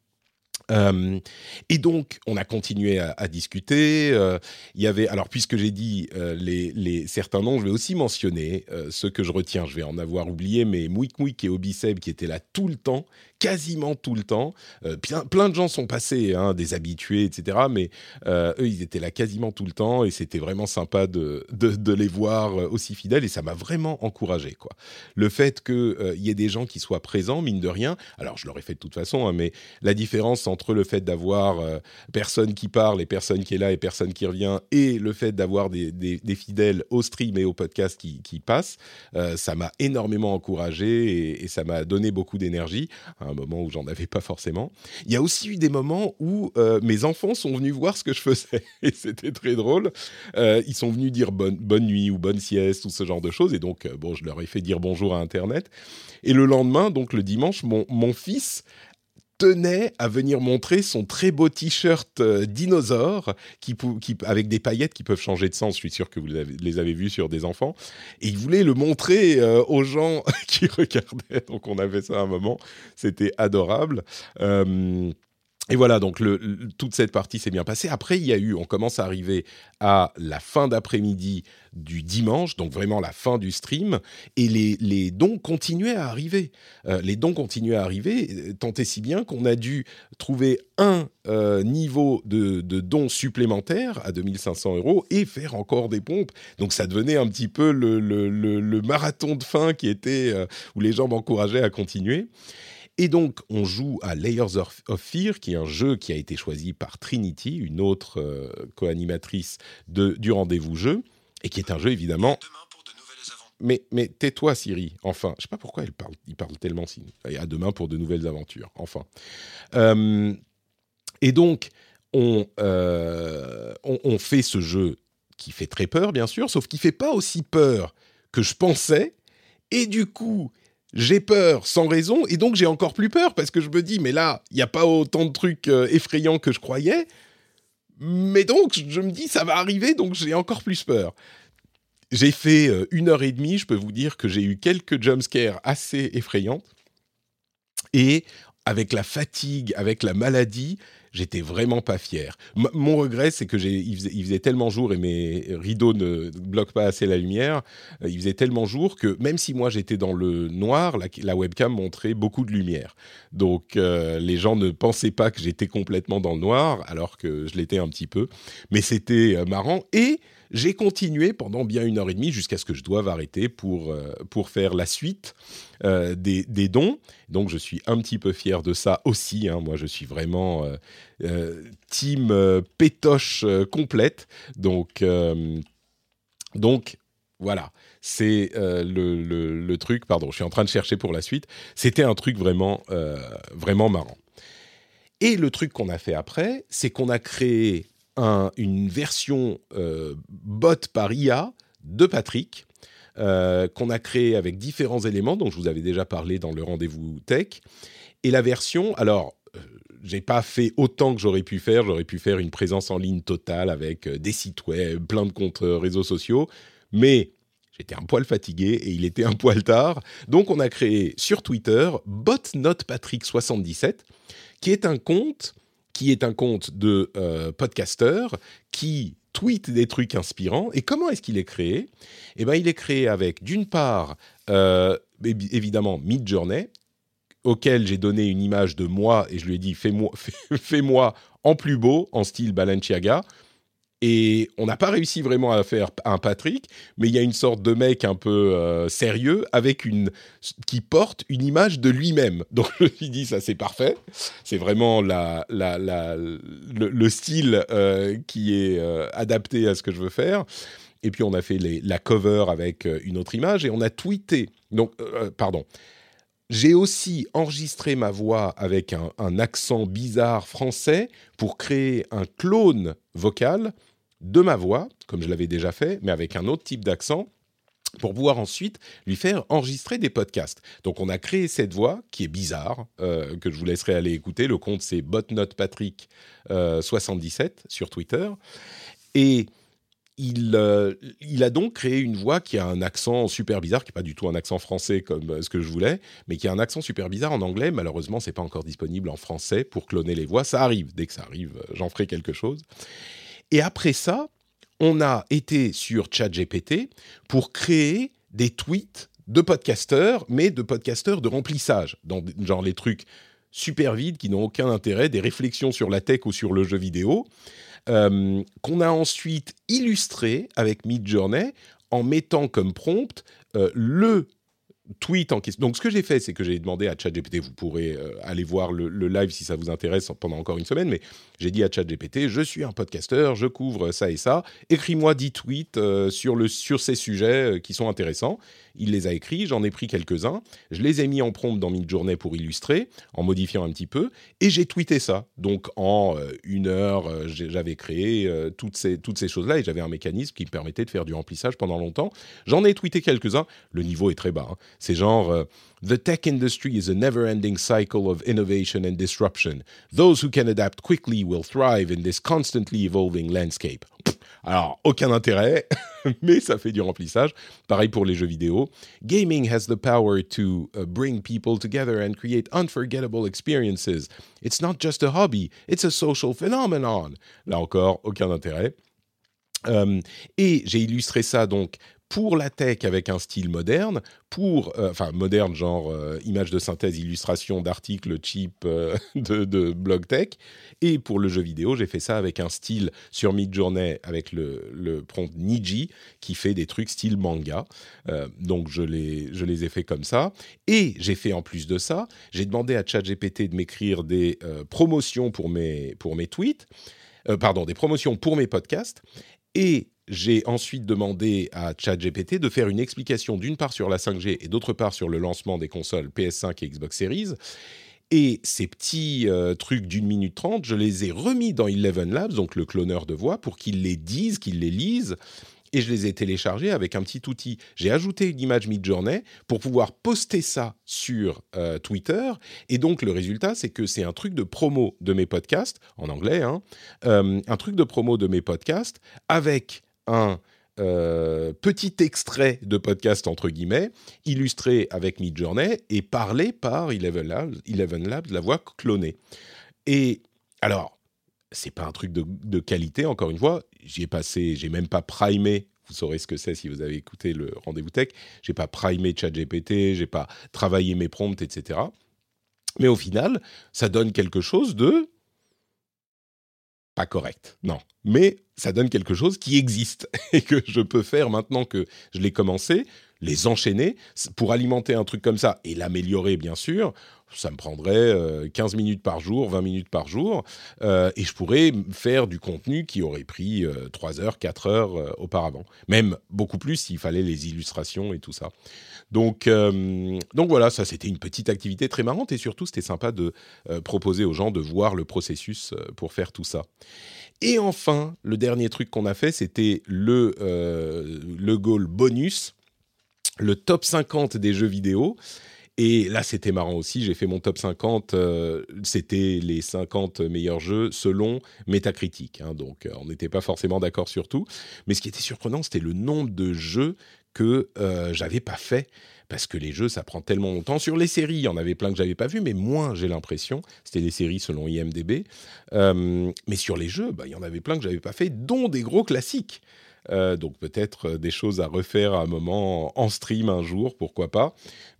Euh, et donc, on a continué à, à discuter. Euh, il y avait, alors puisque j'ai dit euh, les, les certains noms, je vais aussi mentionner euh, ceux que je retiens. Je vais en avoir oublié, mais Mouik Mouik et Obiseb qui étaient là tout le temps, quasiment tout le temps. Euh, plein, plein de gens sont passés, hein, des habitués, et cetera. Mais euh, eux, ils étaient là quasiment tout le temps, et c'était vraiment sympa de, de, de les voir aussi fidèles. Et ça m'a vraiment encouragé, quoi. Le fait qu'il euh, y ait des gens qui soient présents, mine de rien. Alors, je l'aurais fait de toute façon, hein, mais la différence entre le fait d'avoir euh, personne qui parle et personne qui est là et personne qui revient, et le fait d'avoir des, des, des fidèles au stream et au podcast qui, qui passent, euh, ça m'a énormément encouragé, et, et ça m'a donné beaucoup d'énergie à un moment où j'en avais pas forcément. Il y a aussi eu des moments où euh, mes enfants sont venus voir ce que je faisais, et c'était très drôle. Euh, ils sont venus dire bonne, bonne nuit ou bonne sieste ou ce genre de choses, et donc euh, bon, je leur ai fait dire bonjour à Internet. Et le lendemain, donc le dimanche, mon, mon fils tenait à venir montrer son très beau t-shirt euh, dinosaure qui, qui, avec des paillettes qui peuvent changer de sens. Je suis sûr que vous les avez, les avez vus sur des enfants. Et il voulait le montrer euh, aux gens qui regardaient. Donc on avait ça à un moment. C'était adorable. Euh, Et voilà, donc le, le, toute cette partie s'est bien passée. Après, il y a eu, on commence à arriver à la fin d'après-midi du dimanche, donc vraiment la fin du stream, et les, les dons continuaient à arriver. Euh, les dons continuaient à arriver, tant et si bien qu'on a dû trouver un euh, niveau de, de dons supplémentaire à deux mille cinq cents euros et faire encore des pompes. Donc ça devenait un petit peu le, le, le, le marathon de fin qui était, euh, où les gens m'encourageaient à continuer. Et donc, on joue à Layers of, of Fear, qui est un jeu qui a été choisi par Trinity, une autre euh, co-animatrice de, du rendez-vous jeu, et qui est un jeu, évidemment... Mais, mais tais-toi, Siri, enfin. Je ne sais pas pourquoi elle parle, il parle tellement. Et à demain pour de nouvelles aventures, enfin. Euh, et donc, on, euh, on, on fait ce jeu qui fait très peur, bien sûr, sauf qu'il ne fait pas aussi peur que je pensais, et du coup... j'ai peur sans raison, et donc j'ai encore plus peur, parce que je me dis, mais là, il n'y a pas autant de trucs euh, effrayants que je croyais, Mais donc, je me dis, ça va arriver, donc j'ai encore plus peur. J'ai fait euh, une heure et demie, je peux vous dire que j'ai eu quelques jumpscares assez effrayantes. Et avec la fatigue, avec la maladie, j'étais vraiment pas fier. M- mon regret, c'est que j'ai, il faisait, il faisait tellement jour et mes rideaux ne bloquent pas assez la lumière. euh, il faisait tellement jour que même si moi j'étais dans le noir, la, la webcam montrait beaucoup de lumière. Donc euh, les gens ne pensaient pas que j'étais complètement dans le noir, alors que je l'étais un petit peu. Mais c'était euh, marrant et j'ai continué pendant bien une heure et demie jusqu'à ce que je doive arrêter pour, euh, pour faire la suite euh, des, des dons. Donc, je suis un petit peu fier de ça aussi. Hein. Moi, je suis vraiment euh, euh, team euh, pétoche euh, complète. Donc, euh, donc voilà. C'est euh, le, le, le truc. Pardon, je suis en train de chercher pour la suite. C'était un truc vraiment, euh, vraiment marrant. Et le truc qu'on a fait après, c'est qu'on a créé un, une version euh, bot par I A de Patrick, euh, qu'on a créé avec différents éléments dont je vous avais déjà parlé dans le rendez-vous tech. Et la version, alors, euh, j'ai pas fait autant que j'aurais pu faire. J'aurais pu faire une présence en ligne totale avec euh, des sites web, plein de comptes euh, réseaux sociaux, mais j'étais un poil fatigué et il était un poil tard. Donc, on a créé sur Twitter botnotpatrick soixante-dix-sept, qui est un compte, qui est un compte de euh, podcasteurs qui tweet des trucs inspirants. Et comment est-ce qu'il est créé ? Eh ben, il est créé avec, d'une part, euh, évidemment, Midjourney, auquel j'ai donné une image de moi et je lui ai dit fais-moi, fais, fais-moi en plus beau, en style Balenciaga. Et on n'a pas réussi vraiment à faire un Patrick, mais il y a une sorte de mec un peu euh, sérieux avec une qui porte une image de lui-même. Donc je me suis dit ça c'est parfait, c'est vraiment la, la, la, le, le style euh, qui est euh, adapté à ce que je veux faire. Et puis on a fait les, la cover avec euh, une autre image et on a tweeté. Donc euh, pardon. J'ai aussi enregistré ma voix avec un, un accent bizarre français pour créer un clone vocal de ma voix, comme je l'avais déjà fait, mais avec un autre type d'accent, pour pouvoir ensuite lui faire enregistrer des podcasts. Donc on a créé cette voix qui est bizarre, euh, que je vous laisserai aller écouter. Le compte c'est botnotpatrick soixante-dix-sept sur Twitter. Et il, euh, il a donc créé une voix qui a un accent super bizarre, qui n'est pas du tout un accent français comme euh, ce que je voulais, mais qui a un accent super bizarre en anglais. Malheureusement, ce n'est pas encore disponible en français pour cloner les voix. Ça arrive, dès que ça arrive, euh, j'en ferai quelque chose. Et après ça, on a été sur ChatGPT pour créer des tweets de podcasteurs, mais de podcasteurs de remplissage, dans genre les trucs super vides qui n'ont aucun intérêt, des réflexions sur la tech ou sur le jeu vidéo, euh, qu'on a ensuite illustré avec Midjourney en mettant comme prompt euh, le tweet en question. Donc, ce que j'ai fait, c'est que j'ai demandé à ChatGPT, vous pourrez euh, aller voir le, le live si ça vous intéresse pendant encore une semaine, mais j'ai dit à ChatGPT, je suis un podcasteur, je couvre ça et ça, écris-moi dix tweets euh, sur, le, sur ces sujets euh, qui sont intéressants. Il les a écrits, j'en ai pris quelques-uns, je les ai mis en prompt dans Midjourney pour illustrer, en modifiant un petit peu, et j'ai tweeté ça. Donc, en euh, une heure, euh, j'avais créé euh, toutes ces, toutes ces choses-là, et j'avais un mécanisme qui me permettait de faire du remplissage pendant longtemps. J'en ai tweeté quelques-uns, le niveau est très bas, hein. C'est genre euh, The tech industry is a never-ending cycle of innovation and disruption. Those who can adapt quickly will thrive in this constantly evolving landscape. Alors, aucun intérêt, mais ça fait du remplissage. Pareil pour les jeux vidéo. Gaming has the power to uh, bring people together and create unforgettable experiences. It's not just a hobby, it's a social phenomenon. Là encore, aucun intérêt. Euh, et j'ai illustré ça donc pour la tech avec un style moderne, pour, euh, enfin moderne genre euh, image de synthèse, illustration d'articles cheap euh, de, de blog tech, et pour le jeu vidéo, j'ai fait ça avec un style sur Midjourney avec le, le prompt Niji qui fait des trucs style manga. Euh, donc je les, je les ai fait comme ça. Et j'ai fait en plus de ça, j'ai demandé à ChatGPT de m'écrire des euh, promotions pour mes, pour mes tweets, euh, pardon, des promotions pour mes podcasts. Et j'ai ensuite demandé à ChatGPT de faire une explication d'une part sur la cinq G et d'autre part sur le lancement des consoles P S cinq et Xbox Series. Et ces petits euh, trucs d'une minute trente, je les ai remis dans Eleven Labs, donc le cloneur de voix, pour qu'ils les disent, qu'ils les lisent. Et je les ai téléchargés avec un petit outil. J'ai ajouté une image Midjourney pour pouvoir poster ça sur euh, Twitter. Et donc, le résultat, c'est que c'est un truc de promo de mes podcasts, en anglais, hein, euh, un truc de promo de mes podcasts avec un euh, petit extrait de podcast, entre guillemets, illustré avec Midjourney et parlé par Eleven Labs, Eleven Labs, la voix clonée. Et alors, c'est pas un truc de, de qualité, encore une fois. J'y ai passé, j'ai même pas primé. Vous saurez ce que c'est si vous avez écouté le Rendez-vous Tech. J'ai pas primé ChatGPT, j'ai pas travaillé mes prompts, et cetera. Mais au final, ça donne quelque chose de pas correct, non. Mais ça donne quelque chose qui existe et que je peux faire maintenant que je l'ai commencé, les enchaîner pour alimenter un truc comme ça et l'améliorer, bien sûr. Ça me prendrait euh, quinze minutes par jour, vingt minutes par jour, euh, et je pourrais faire du contenu qui aurait pris euh, trois heures, quatre heures euh, auparavant. Même beaucoup plus s'il fallait les illustrations et tout ça. Donc, euh, donc voilà, ça c'était une petite activité très marrante et surtout c'était sympa de euh, proposer aux gens de voir le processus euh, pour faire tout ça. Et enfin, le dernier truc qu'on a fait, c'était le, euh, le goal bonus, le top cinquante des jeux vidéo. Et là, c'était marrant aussi. J'ai fait mon top cinquante. Euh, c'était les cinquante meilleurs jeux selon Metacritic. Hein, donc, euh, on n'était pas forcément d'accord sur tout. Mais ce qui était surprenant, c'était le nombre de jeux que euh, j'avais pas fait. Parce que les jeux, ça prend tellement longtemps. Sur les séries, il y en avait plein que j'avais pas vu, mais moins, j'ai l'impression. C'était des séries selon I M D B. Euh, mais sur les jeux, bah, il y en avait plein que j'avais pas fait, dont des gros classiques. Euh, donc peut-être euh, des choses à refaire à un moment en stream un jour, pourquoi pas.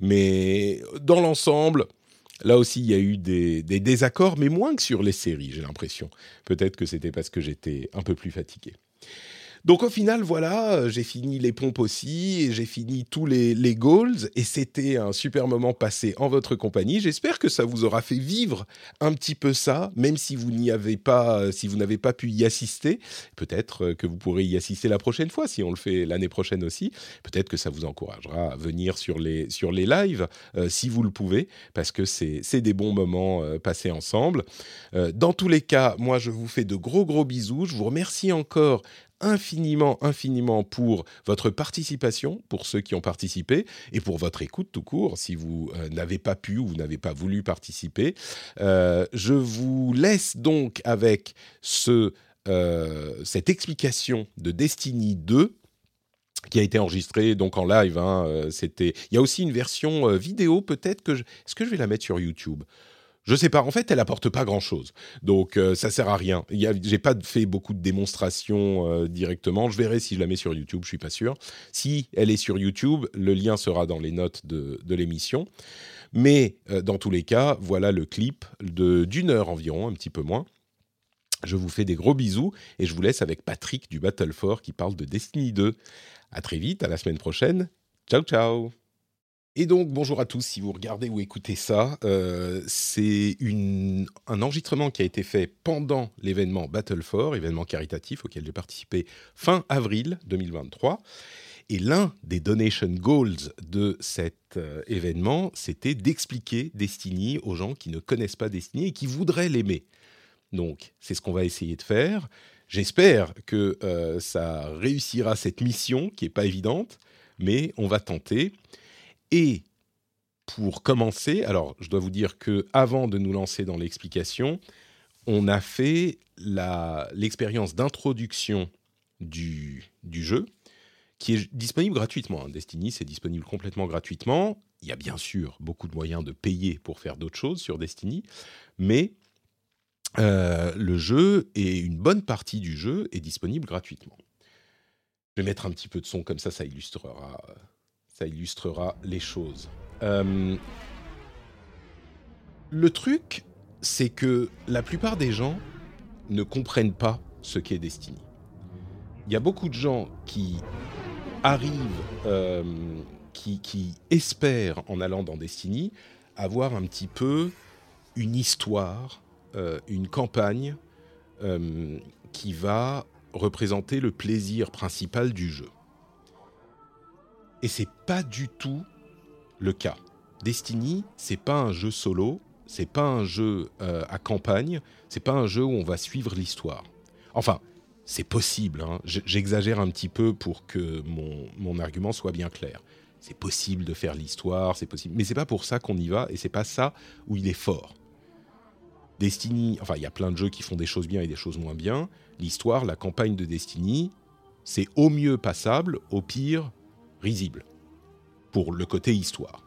Mais dans l'ensemble, là aussi, il y a eu des, des désaccords, mais moins que sur les séries, j'ai l'impression. Peut-être que c'était parce que j'étais un peu plus fatigué. Donc au final, voilà, euh, j'ai fini les pompes aussi, et j'ai fini tous les, les goals, et c'était un super moment passé en votre compagnie. J'espère que ça vous aura fait vivre un petit peu ça, même si vous n'y avez pas, si vous n'avez pas pu y assister. Peut-être que vous pourrez y assister la prochaine fois, si on le fait l'année prochaine aussi. Peut-être que ça vous encouragera à venir sur les, sur les lives, euh, si vous le pouvez, parce que c'est, c'est des bons moments euh, passés ensemble. Euh, dans tous les cas, moi, je vous fais de gros, gros bisous. Je vous remercie encore infiniment, infiniment pour votre participation, pour ceux qui ont participé, et pour votre écoute tout court, si vous euh, n'avez pas pu ou vous n'avez pas voulu participer. Euh, je vous laisse donc avec ce, euh, cette explication de Destiny deux, qui a été enregistrée donc en live. Hein, euh, c'était... Il y a aussi une version euh, vidéo, peut-être que... Je... Est-ce que je vais la mettre sur YouTube ? Je sais pas. En fait, elle apporte pas grand-chose. Donc, euh, ça sert à rien. Il y a, j'ai pas fait beaucoup de démonstrations euh, directement. Je verrai si je la mets sur YouTube. Je suis pas sûr. Si elle est sur YouTube, le lien sera dans les notes de, de l'émission. Mais euh, dans tous les cas, voilà le clip de, d'une heure environ, un petit peu moins. Je vous fais des gros bisous et je vous laisse avec Patrick du Battle for qui parle de Destiny deux. À très vite, à la semaine prochaine. Ciao, ciao. Et donc, bonjour à tous, si vous regardez ou écoutez ça, euh, c'est une, un enregistrement qui a été fait pendant l'événement Battle for, événement caritatif auquel j'ai participé fin avril deux mille vingt-trois. Et l'un des donation goals de cet euh, événement, c'était d'expliquer Destiny aux gens qui ne connaissent pas Destiny et qui voudraient l'aimer. Donc, c'est ce qu'on va essayer de faire. J'espère que euh, ça réussira cette mission, qui n'est pas évidente, mais on va tenter. Et pour commencer, alors je dois vous dire qu'avant de nous lancer dans l'explication, on a fait la, l'expérience d'introduction du, du jeu, qui est disponible gratuitement. Hein. Destiny, c'est disponible complètement gratuitement. Il y a bien sûr beaucoup de moyens de payer pour faire d'autres choses sur Destiny, mais euh, le jeu et une bonne partie du jeu est disponible gratuitement. Je vais mettre un petit peu de son, comme ça, ça illustrera... Ça illustrera les choses. Euh, le truc, c'est que la plupart des gens ne comprennent pas ce qu'est Destiny. Il y a beaucoup de gens qui arrivent, euh, qui, qui espèrent, en allant dans Destiny, avoir un petit peu une histoire, euh, une campagne euh, qui va représenter le plaisir principal du jeu. Et c'est pas du tout le cas. Destiny, c'est pas un jeu solo, c'est pas un jeu euh, à campagne, c'est pas un jeu où on va suivre l'histoire. Enfin, c'est possible, hein. J'exagère un petit peu pour que mon, mon argument soit bien clair. C'est possible de faire l'histoire, c'est possible, mais c'est pas pour ça qu'on y va, et c'est pas ça où il est fort. Destiny, enfin, il y a plein de jeux qui font des choses bien et des choses moins bien. L'histoire, la campagne de Destiny, c'est au mieux passable, au pire risible, pour le côté histoire.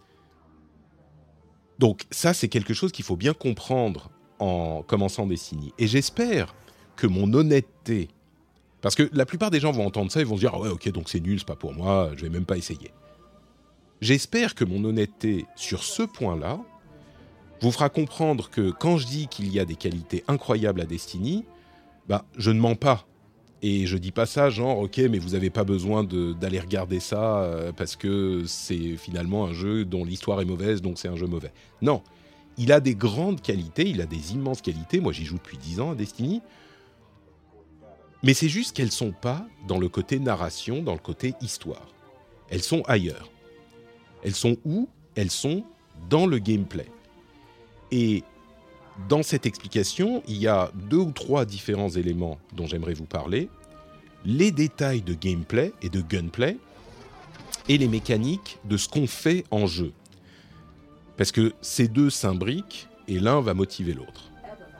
Donc ça, c'est quelque chose qu'il faut bien comprendre en commençant Destiny. Et j'espère que mon honnêteté... Parce que la plupart des gens vont entendre ça et vont se dire « Ah ouais, ok, donc c'est nul, c'est pas pour moi, je vais même pas essayer. » J'espère que mon honnêteté sur ce point-là vous fera comprendre que quand je dis qu'il y a des qualités incroyables à Destiny, bah, je ne mens pas. Et je dis pas ça genre « Ok, mais vous avez pas besoin de, d'aller regarder ça euh, parce que c'est finalement un jeu dont l'histoire est mauvaise, donc c'est un jeu mauvais. » Non, il a des grandes qualités, il a des immenses qualités. Moi, j'y joue depuis dix ans à Destiny. Mais c'est juste qu'elles sont pas dans le côté narration, dans le côté histoire. Elles sont ailleurs. Elles sont où ? Elles sont dans le gameplay. Et dans cette explication, il y a deux ou trois différents éléments dont j'aimerais vous parler. Les détails de gameplay et de gunplay et les mécaniques de ce qu'on fait en jeu. Parce que ces deux s'imbriquent et l'un va motiver l'autre.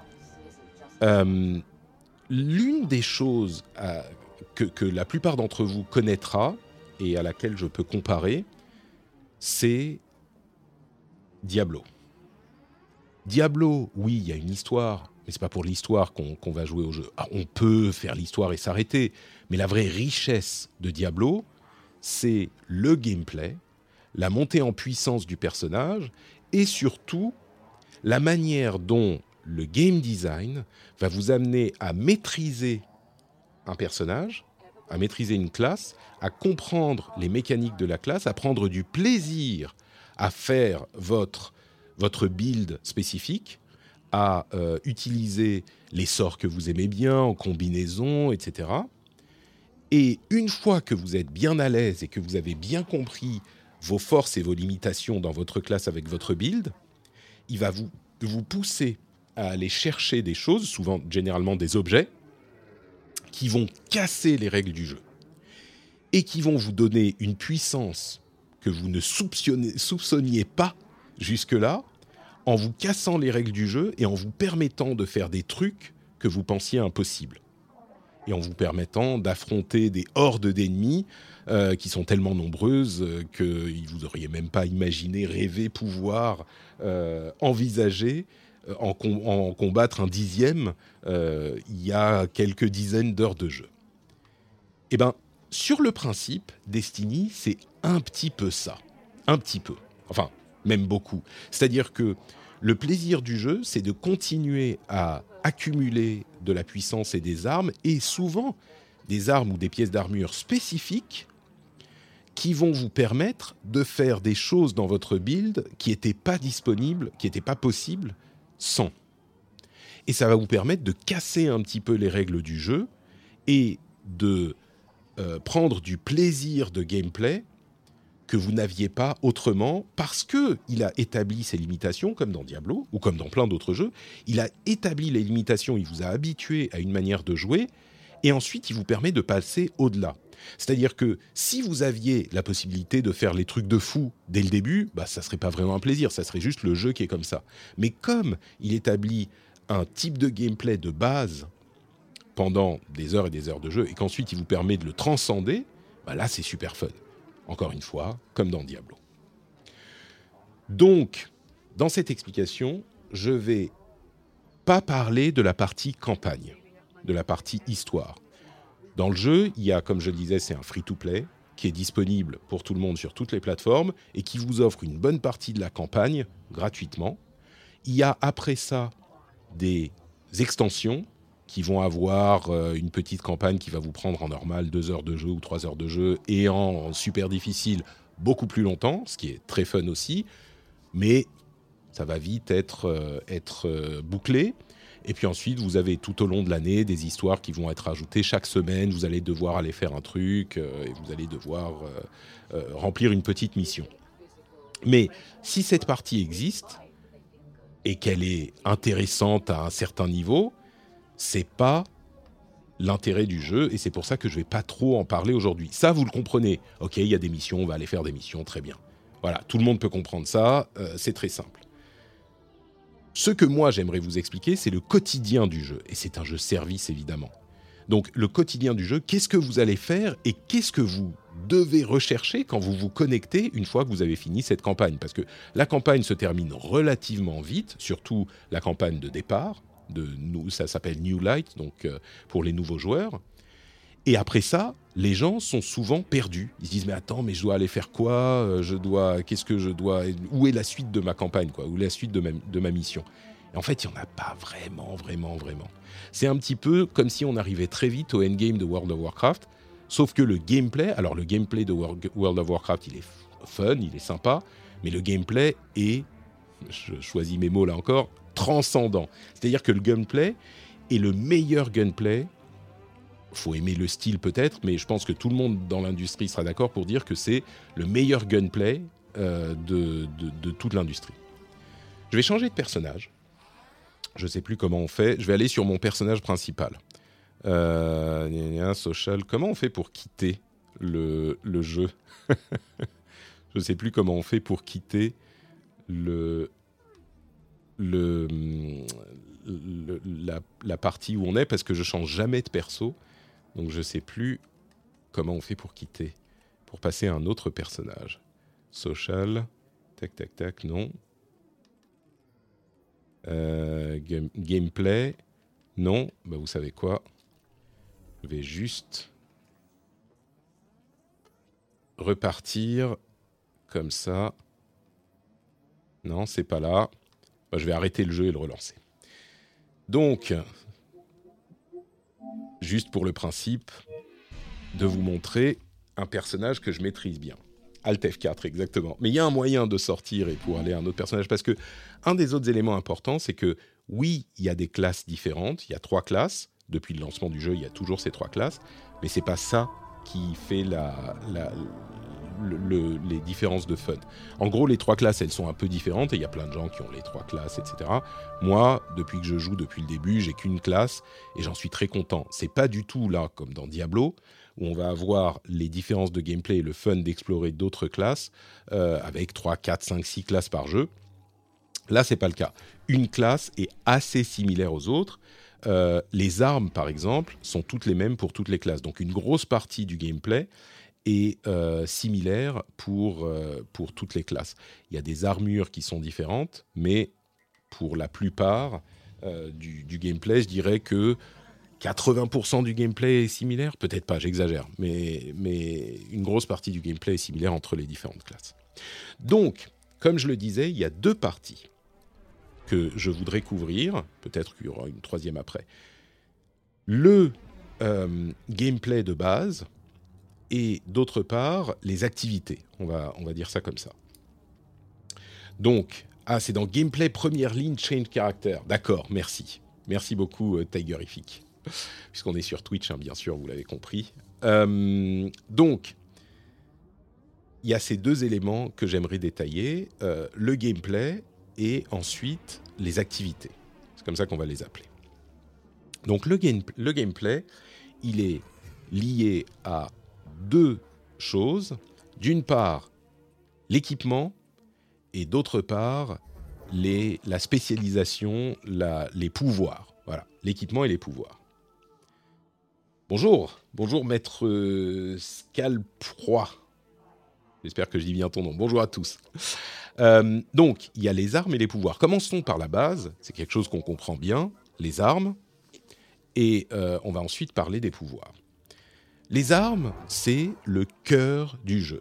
Euh, l'une des choses à, que, que la plupart d'entre vous connaîtra et à laquelle je peux comparer, c'est Diablo. Diablo, oui, il y a une histoire, mais c'est pas pour l'histoire qu'on, qu'on va jouer au jeu. Ah, on peut faire l'histoire et s'arrêter, mais la vraie richesse de Diablo, c'est le gameplay, la montée en puissance du personnage et surtout la manière dont le game design va vous amener à maîtriser un personnage, à maîtriser une classe, à comprendre les mécaniques de la classe, à prendre du plaisir à faire votre, votre build spécifique, à euh, utiliser les sorts que vous aimez bien en combinaison, et cetera. Et une fois que vous êtes bien à l'aise et que vous avez bien compris vos forces et vos limitations dans votre classe avec votre build, il va vous, vous pousser à aller chercher des choses, souvent généralement des objets, qui vont casser les règles du jeu et qui vont vous donner une puissance que vous ne soupçonniez pas jusque-là, en vous cassant les règles du jeu et en vous permettant de faire des trucs que vous pensiez impossibles. Et en vous permettant d'affronter des hordes d'ennemis euh, qui sont tellement nombreuses euh, que vous n'auriez même pas imaginé, rêvé, pouvoir, euh, envisager euh, en, com- en combattre un dixième euh, il y a quelques dizaines d'heures de jeu. Eh bien, sur le principe, Destiny, c'est un petit peu ça. Un petit peu. Enfin, même beaucoup. C'est-à-dire que le plaisir du jeu, c'est de continuer à accumuler de la puissance et des armes, et souvent des armes ou des pièces d'armure spécifiques qui vont vous permettre de faire des choses dans votre build qui n'étaient pas disponibles, qui n'étaient pas possibles sans. Et ça va vous permettre de casser un petit peu les règles du jeu et de euh, prendre du plaisir de gameplay que vous n'aviez pas autrement, parce qu'il a établi ses limitations, comme dans Diablo, ou comme dans plein d'autres jeux. Il a établi les limitations, il vous a habitué à une manière de jouer, et ensuite il vous permet de passer au-delà. C'est-à-dire que si vous aviez la possibilité de faire les trucs de fou dès le début, bah, ça ne serait pas vraiment un plaisir, ça serait juste le jeu qui est comme ça. Mais comme il établit un type de gameplay de base pendant des heures et des heures de jeu, et qu'ensuite il vous permet de le transcender, bah là c'est super fun. Encore une fois, comme dans Diablo. Donc, dans cette explication, je ne vais pas parler de la partie campagne, de la partie histoire. Dans le jeu, il y a, comme je le disais, c'est un free-to-play qui est disponible pour tout le monde sur toutes les plateformes et qui vous offre une bonne partie de la campagne gratuitement. Il y a après ça des extensions qui vont avoir euh, une petite campagne qui va vous prendre en normal deux heures de jeu ou trois heures de jeu, et en, en super difficile beaucoup plus longtemps, ce qui est très fun aussi, mais ça va vite être, euh, être euh, bouclé. Et puis ensuite, vous avez tout au long de l'année des histoires qui vont être ajoutées chaque semaine. Vous allez devoir aller faire un truc euh, et vous allez devoir euh, euh, remplir une petite mission. Mais si cette partie existe, et qu'elle est intéressante à un certain niveau, c'est pas l'intérêt du jeu, et c'est pour ça que je vais pas trop en parler aujourd'hui. Ça, vous le comprenez. Ok, il y a des missions, on va aller faire des missions, très bien. Voilà, tout le monde peut comprendre ça, euh, c'est très simple. Ce que moi, j'aimerais vous expliquer, c'est le quotidien du jeu, et c'est un jeu service, évidemment. Donc, le quotidien du jeu, qu'est-ce que vous allez faire, et qu'est-ce que vous devez rechercher quand vous vous connectez une fois que vous avez fini cette campagne. Parce que la campagne se termine relativement vite, surtout la campagne de départ, de, ça s'appelle New Light, donc euh, pour les nouveaux joueurs. Et après ça, les gens sont souvent perdus. Ils se disent mais attends, mais je dois aller faire quoi ? Je dois, qu'est-ce que je dois ? Où est la suite de ma campagne, quoi ? Où est la suite de ma, de ma mission ? Et en fait, il n'y en a pas vraiment, vraiment, vraiment. C'est un petit peu comme si on arrivait très vite au endgame de World of Warcraft, sauf que le gameplay, alors le gameplay de World of Warcraft, il est fun, il est sympa, mais le gameplay est, je choisis mes mots là encore, transcendant. C'est-à-dire que le gameplay est le meilleur gameplay. Faut aimer le style peut-être, mais je pense que tout le monde dans l'industrie sera d'accord pour dire que c'est le meilleur gunplay euh, de, de, de toute l'industrie. Je vais changer de personnage. Je ne sais plus comment on fait. Je vais aller sur mon personnage principal. Euh, gna gna, social. Comment on fait pour quitter le, le jeu ? Je ne sais plus comment on fait pour quitter le, le, le, la, la partie où on est, parce que je ne change jamais de perso. Donc je ne sais plus comment on fait pour quitter, pour passer à un autre personnage. Social, tac, tac, tac, non. Euh, game, gameplay, non. Bah, vous savez quoi ? Je vais juste repartir comme ça. Non, c'est pas là. Bah, je vais arrêter le jeu et le relancer. Donc, juste pour le principe de vous montrer un personnage que je maîtrise bien. Alt F quatre, exactement. Mais il y a un moyen de sortir et pour aller à un autre personnage, parce que un des autres éléments importants, c'est que oui, il y a des classes différentes, il y a trois classes. Depuis le lancement du jeu, il y a toujours ces trois classes, mais c'est pas ça qui fait la, la, le, le, les différences de fun. En gros, les trois classes, elles sont un peu différentes, et il y a plein de gens qui ont les trois classes, et cetera. Moi, depuis que je joue depuis le début, j'ai qu'une classe, et j'en suis très content. C'est pas du tout là, comme dans Diablo, où on va avoir les différences de gameplay et le fun d'explorer d'autres classes, euh, avec trois, quatre, cinq, six classes par jeu. Là, c'est pas le cas. Une classe est assez similaire aux autres. Euh, les armes, par exemple, sont toutes les mêmes pour toutes les classes. Donc, une grosse partie du gameplay est euh, similaire pour, euh, pour toutes les classes. Il y a des armures qui sont différentes, mais pour la plupart euh, du, du gameplay, je dirais que quatre-vingts pour cent du gameplay est similaire. Peut-être pas, j'exagère, mais, mais une grosse partie du gameplay est similaire entre les différentes classes. Donc, comme je le disais, il y a deux parties que je voudrais couvrir, peut-être qu'il y aura une troisième après. Le euh, gameplay de base et d'autre part, les activités. On va, on va dire ça comme ça. Donc, ah, c'est dans gameplay première ligne, change character. D'accord, merci. Merci beaucoup, euh, Tigerific. Puisqu'on est sur Twitch, hein, bien sûr, vous l'avez compris. Euh, donc, il y a ces deux éléments que j'aimerais détailler. Euh, le gameplay et ensuite les activités. C'est comme ça qu'on va les appeler. Donc le, game, le gameplay, il est lié à deux choses. D'une part, l'équipement et d'autre part, les, la spécialisation, la, les pouvoirs. Voilà, l'équipement et les pouvoirs. Bonjour, bonjour maître euh, Scalproy. J'espère que je dis bien ton nom. Bonjour à tous. Euh, donc, il y a les armes et les pouvoirs. Commençons par la base, c'est quelque chose qu'on comprend bien, les armes, et euh, on va ensuite parler des pouvoirs. Les armes, c'est le cœur du jeu.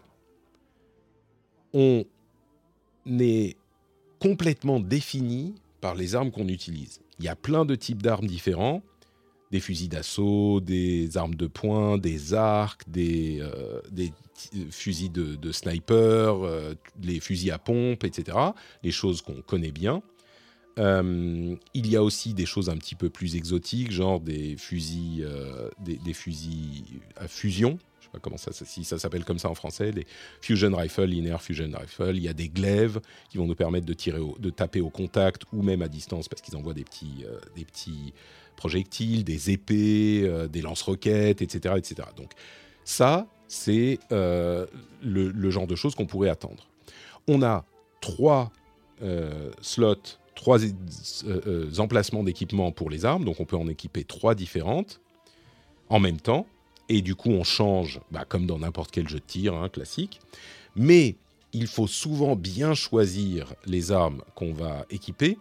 On est complètement défini par les armes qu'on utilise. Il y a plein de types d'armes différents, des fusils d'assaut, des armes de poing, des arcs, des, euh, des t- fusils de, de sniper, euh, les fusils à pompe, et cetera. Les choses qu'on connaît bien. Euh, il y a aussi des choses un petit peu plus exotiques, genre des fusils, euh, des, des fusils à fusion, je sais pas comment ça, si ça s'appelle comme ça en français, les fusion rifles, linear fusion rifles. Il y a des glaives qui vont nous permettre de tirer, au, de taper au contact ou même à distance parce qu'ils envoient des petits, euh, des petits projectiles, des épées, euh, des lance-roquettes, et cetera, et cetera. Donc ça, c'est euh, le, le genre de choses qu'on pourrait attendre. On a trois euh, slots, trois euh, euh, emplacements d'équipement pour les armes, donc on peut en équiper trois différentes en même temps, et du coup on change, bah, comme dans n'importe quel jeu de tir hein, classique, mais il faut souvent bien choisir les armes qu'on va équiper,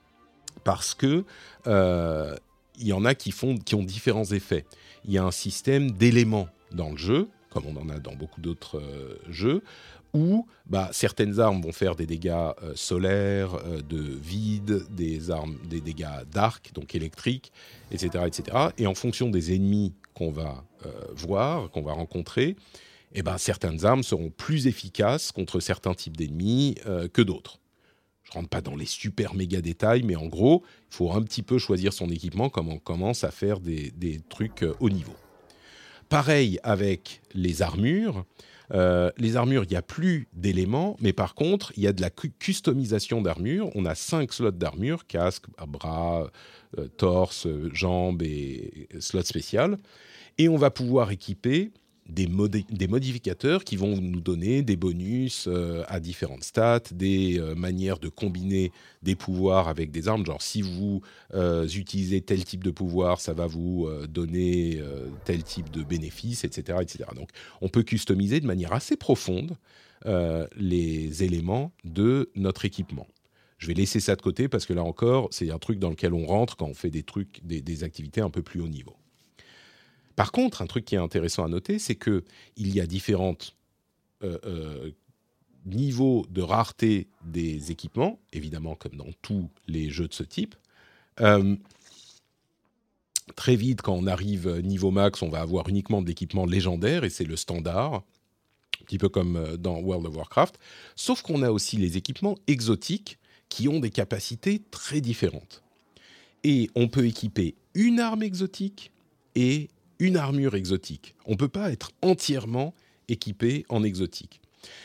parce que euh, il y en a qui, font, qui ont différents effets. Il y a un système d'éléments dans le jeu, comme on en a dans beaucoup d'autres euh, jeux, où bah, certaines armes vont faire des dégâts euh, solaires, euh, de vide, des, armes, des dégâts d'arc, donc électriques, et cetera, et cetera. Et en fonction des ennemis qu'on va euh, voir, qu'on va rencontrer, eh ben, certaines armes seront plus efficaces contre certains types d'ennemis euh, que d'autres. Je ne rentre pas dans les super méga détails, mais en gros, il faut un petit peu choisir son équipement quand on commence à faire des, des trucs euh, haut niveau. Pareil avec les armures. Euh, les armures, il n'y a plus d'éléments, mais par contre, il y a de la cu- customisation d'armure. On a cinq slots d'armure, casque, bras, euh, torse, jambes et, et slot spécial. Et on va pouvoir équiper des, modi- des modificateurs qui vont nous donner des bonus euh, à différentes stats, des euh, manières de combiner des pouvoirs avec des armes. Genre, si vous euh, utilisez tel type de pouvoir, ça va vous euh, donner euh, tel type de bénéfices, et cetera, et cetera. Donc, on peut customiser de manière assez profonde euh, les éléments de notre équipement. Je vais laisser ça de côté parce que là encore, c'est un truc dans lequel on rentre quand on fait des trucs, des, des activités un peu plus haut niveau. Par contre, un truc qui est intéressant à noter, c'est qu'il y a différents euh, euh, niveaux de rareté des équipements, évidemment comme dans tous les jeux de ce type. Euh, très vite, quand on arrive niveau max, on va avoir uniquement de l'équipement légendaire, et c'est le standard, un petit peu comme dans World of Warcraft, sauf qu'on a aussi les équipements exotiques qui ont des capacités très différentes. Et on peut équiper une arme exotique et une armure exotique. On ne peut pas être entièrement équipé en exotique.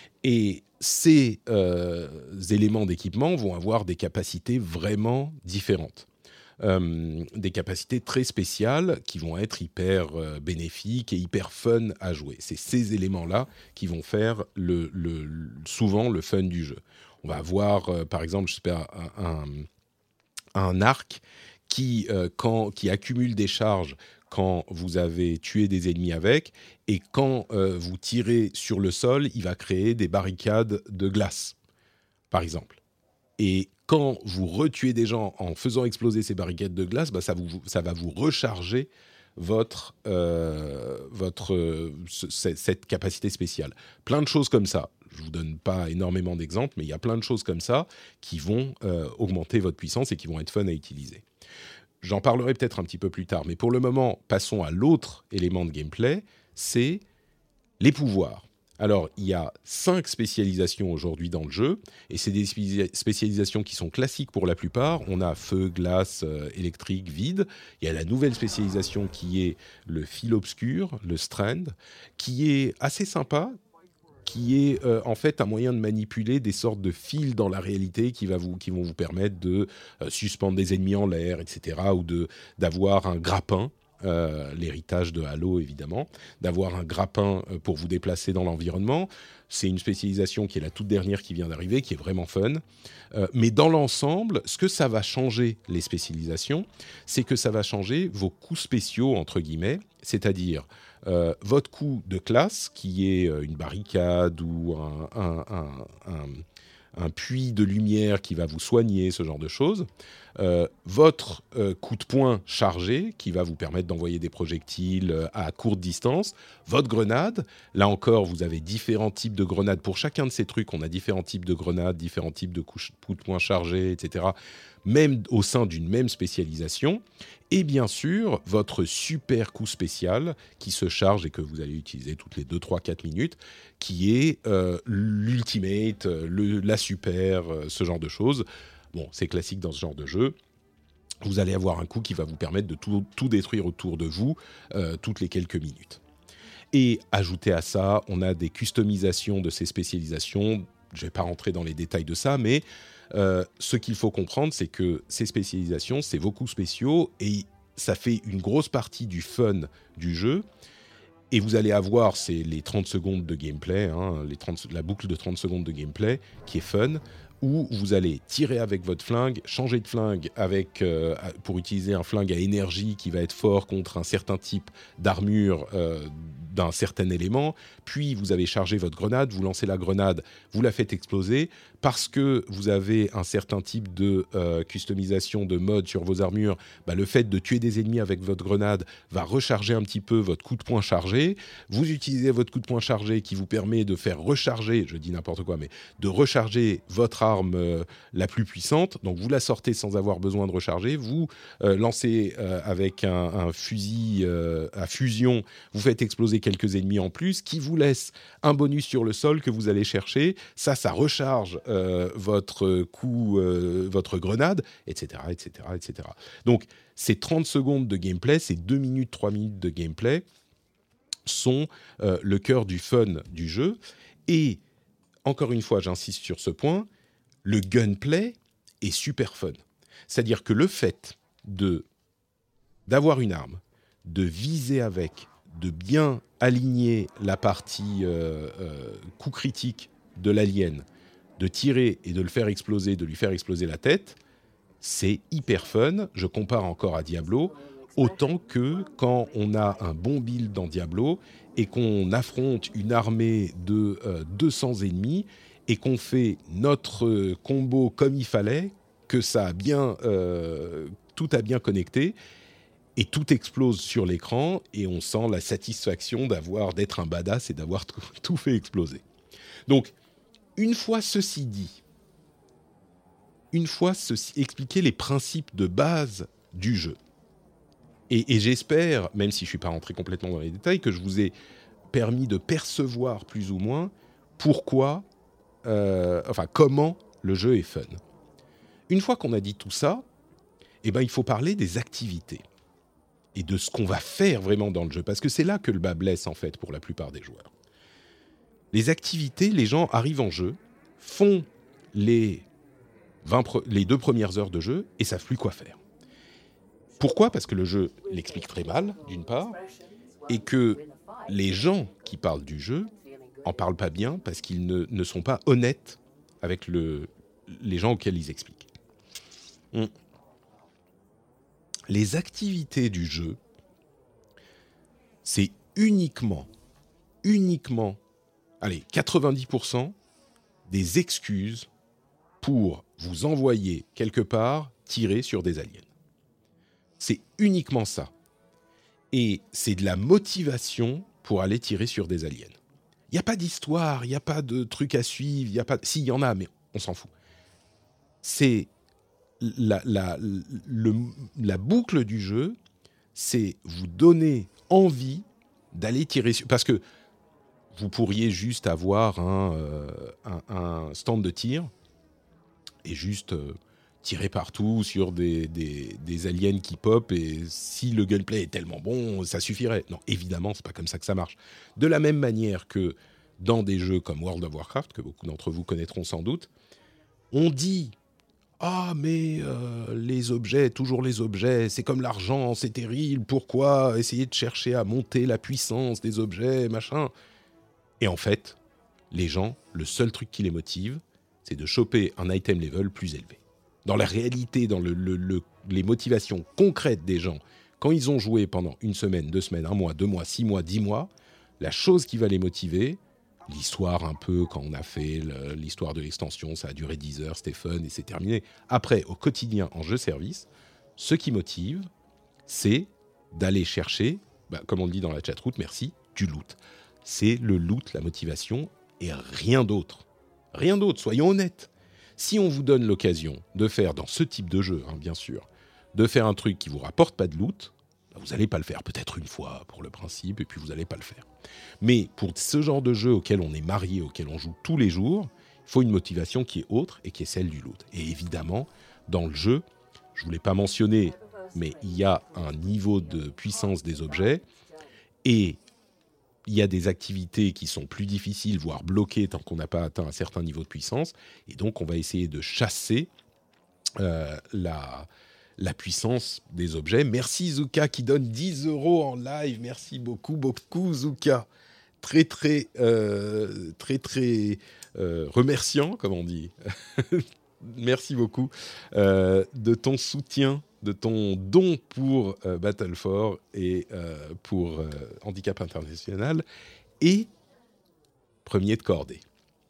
Et ces euh, éléments d'équipement vont avoir des capacités vraiment différentes. Euh, des capacités très spéciales qui vont être hyper euh, bénéfiques et hyper fun à jouer. C'est ces éléments-là qui vont faire le, le, le, souvent le fun du jeu. On va avoir, euh, par exemple, je sais pas, un, un, un arc qui, euh, quand, qui accumule des charges quand vous avez tué des ennemis avec, et quand euh, vous tirez sur le sol, il va créer des barricades de glace, par exemple. Et quand vous retuez des gens en faisant exploser ces barricades de glace, bah ça, vous, ça va vous recharger votre, euh, votre, euh, ce, cette capacité spéciale. Plein de choses comme ça. Je ne vous donne pas énormément d'exemples, mais il y a plein de choses comme ça qui vont euh, augmenter votre puissance et qui vont être fun à utiliser. J'en parlerai peut-être un petit peu plus tard, mais pour le moment, passons à l'autre élément de gameplay, c'est les pouvoirs. Alors, il y a cinq spécialisations aujourd'hui dans le jeu, et c'est des spécialisations qui sont classiques pour la plupart. On a feu, glace, euh, électrique, vide. Il y a la nouvelle spécialisation qui est le fil obscur, le strand, qui est assez sympa, qui est euh, en fait un moyen de manipuler des sortes de fils dans la réalité qui, va vous, qui vont vous permettre de euh, suspendre des ennemis en l'air, et cetera, ou de, d'avoir un grappin, euh, l'héritage de Halo évidemment, d'avoir un grappin euh, pour vous déplacer dans l'environnement. C'est une spécialisation qui est la toute dernière qui vient d'arriver, qui est vraiment fun. Euh, mais dans l'ensemble, ce que ça va changer, les spécialisations, c'est que ça va changer vos coups spéciaux, entre guillemets, c'est-à-dire euh, votre coup de classe, qui est euh, une barricade ou un, un, un, un, un puits de lumière qui va vous soigner, ce genre de choses. Euh, votre euh, coup de poing chargé, qui va vous permettre d'envoyer des projectiles euh, à courte distance. Votre grenade, là encore, vous avez différents types de grenades. Pour chacun de ces trucs, on a différents types de grenades, différents types de coups de poing chargés, et cetera, même au sein d'une même spécialisation. Et bien sûr, votre super coup spécial qui se charge et que vous allez utiliser toutes les deux, trois, quatre minutes, qui est euh, l'ultimate, le, la super, euh, ce genre de choses. Bon, c'est classique dans ce genre de jeu. Vous allez avoir un coup qui va vous permettre de tout, tout détruire autour de vous euh, toutes les quelques minutes. Et ajouté à ça, on a des customisations de ces spécialisations. Je ne vais pas rentrer dans les détails de ça, mais euh, ce qu'il faut comprendre, c'est que ces spécialisations, c'est vos coups spéciaux et ça fait une grosse partie du fun du jeu. Et vous allez avoir, c'est les trente secondes de gameplay, hein, les trente, la boucle de trente secondes de gameplay qui est fun, où vous allez tirer avec votre flingue, changer de flingue avec, euh, pour utiliser un flingue à énergie qui va être fort contre un certain type d'armure euh, d'un certain élément, puis vous avez chargé votre grenade, vous lancez la grenade, vous la faites exploser, parce que vous avez un certain type de euh, customisation de mode sur vos armures, bah, le fait de tuer des ennemis avec votre grenade va recharger un petit peu votre coup de poing chargé, vous utilisez votre coup de poing chargé qui vous permet de faire recharger, je dis n'importe quoi, mais de recharger votre arme euh, la plus puissante, donc vous la sortez sans avoir besoin de recharger, vous euh, lancez euh, avec un, un fusil euh, à fusion, vous faites exploser quelques ennemis en plus, qui vous laisse un bonus sur le sol que vous allez chercher, ça, ça recharge euh, votre coup, euh, votre grenade, et cetera, et cetera, et cetera. Donc, ces trente secondes de gameplay, ces deux minutes, trois minutes de gameplay sont euh, le cœur du fun du jeu, et encore une fois, j'insiste sur ce point, le gunplay est super fun. C'est-à-dire que le fait de, d'avoir une arme, de viser avec, de bien aligner la partie euh, euh, coup critique de l'alien, de tirer et de le faire exploser, de lui faire exploser la tête, c'est hyper fun. Je compare encore à Diablo, autant que quand on a un bon build dans Diablo et qu'on affronte une armée de euh, deux cents ennemis et qu'on fait notre euh, combo comme il fallait, que ça a bien, euh, tout a bien connecté, et tout explose sur l'écran, et on sent la satisfaction d'avoir, d'être un badass et d'avoir tout, tout fait exploser. Donc, une fois ceci dit, une fois ceci, expliquer les principes de base du jeu, et, et j'espère, même si je ne suis pas rentré complètement dans les détails, que je vous ai permis de percevoir plus ou moins pourquoi, euh, enfin comment le jeu est fun. Une fois qu'on a dit tout ça, eh ben, il faut parler des activités et de ce qu'on va faire vraiment dans le jeu, parce que c'est là que le bas blesse en fait pour la plupart des joueurs. Les activités, les gens arrivent en jeu, font les, vingt pre- les deux premières heures de jeu et savent plus quoi faire. Pourquoi ? Parce que le jeu l'explique très mal, d'une part, et que les gens qui parlent du jeu en parlent pas bien parce qu'ils ne, ne sont pas honnêtes avec le, les gens auxquels ils expliquent. Hum. Les activités du jeu, c'est uniquement, uniquement, allez, quatre-vingt-dix pour cent des excuses pour vous envoyer quelque part tirer sur des aliens. C'est uniquement ça. Et c'est de la motivation pour aller tirer sur des aliens. Il n'y a pas d'histoire, il n'y a pas de truc à suivre, il y a pas... Si, il y en a, mais on s'en fout. C'est... La, la, le, la boucle du jeu, c'est vous donner envie d'aller tirer sur... Parce que vous pourriez juste avoir un, euh, un, un stand de tir et juste euh, tirer partout sur des, des, des aliens qui pop, et si le gunplay est tellement bon, ça suffirait. Non, évidemment, c'est pas comme ça que ça marche. De la même manière que dans des jeux comme World of Warcraft, que beaucoup d'entre vous connaîtront sans doute, on dit... Ah, mais euh, les objets, toujours les objets, c'est comme l'argent, c'est terrible, pourquoi essayer de chercher à monter la puissance des objets, machin. Et en fait, les gens, le seul truc qui les motive, c'est de choper un item level plus élevé. Dans la réalité, dans le, le, le, les motivations concrètes des gens, quand ils ont joué pendant une semaine, deux semaines, un mois, deux mois, six mois, dix mois, la chose qui va les motiver... L'histoire un peu, quand on a fait le, l'histoire de l'extension, ça a duré dix heures, c'était fun et c'est terminé. Après, au quotidien, en jeu-service, ce qui motive, c'est d'aller chercher, bah, comme on dit dans la chatroute, merci, du loot. C'est le loot, la motivation, et rien d'autre. Rien d'autre, soyons honnêtes. Si on vous donne l'occasion de faire, dans ce type de jeu, hein, bien sûr, de faire un truc qui ne vous rapporte pas de loot, bah, vous n'allez pas le faire, peut-être une fois pour le principe, et puis vous n'allez pas le faire. Mais pour ce genre de jeu auquel on est marié, auquel on joue tous les jours, il faut une motivation qui est autre et qui est celle du loot. Et évidemment, dans le jeu, je ne vous l'ai pas mentionné, mais il y a un niveau de puissance des objets. Et il y a des activités qui sont plus difficiles, voire bloquées tant qu'on n'a pas atteint un certain niveau de puissance. Et donc, on va essayer de chasser euh, la, la puissance des objets. Merci Zuka qui donne dix euros en live. Merci beaucoup, beaucoup Zuka. Très, très, euh, très, très euh, remerciant, comme on dit. Merci beaucoup euh, de ton soutien, de ton don pour euh, Battle for et euh, pour euh, Handicap International et Premier de Cordée.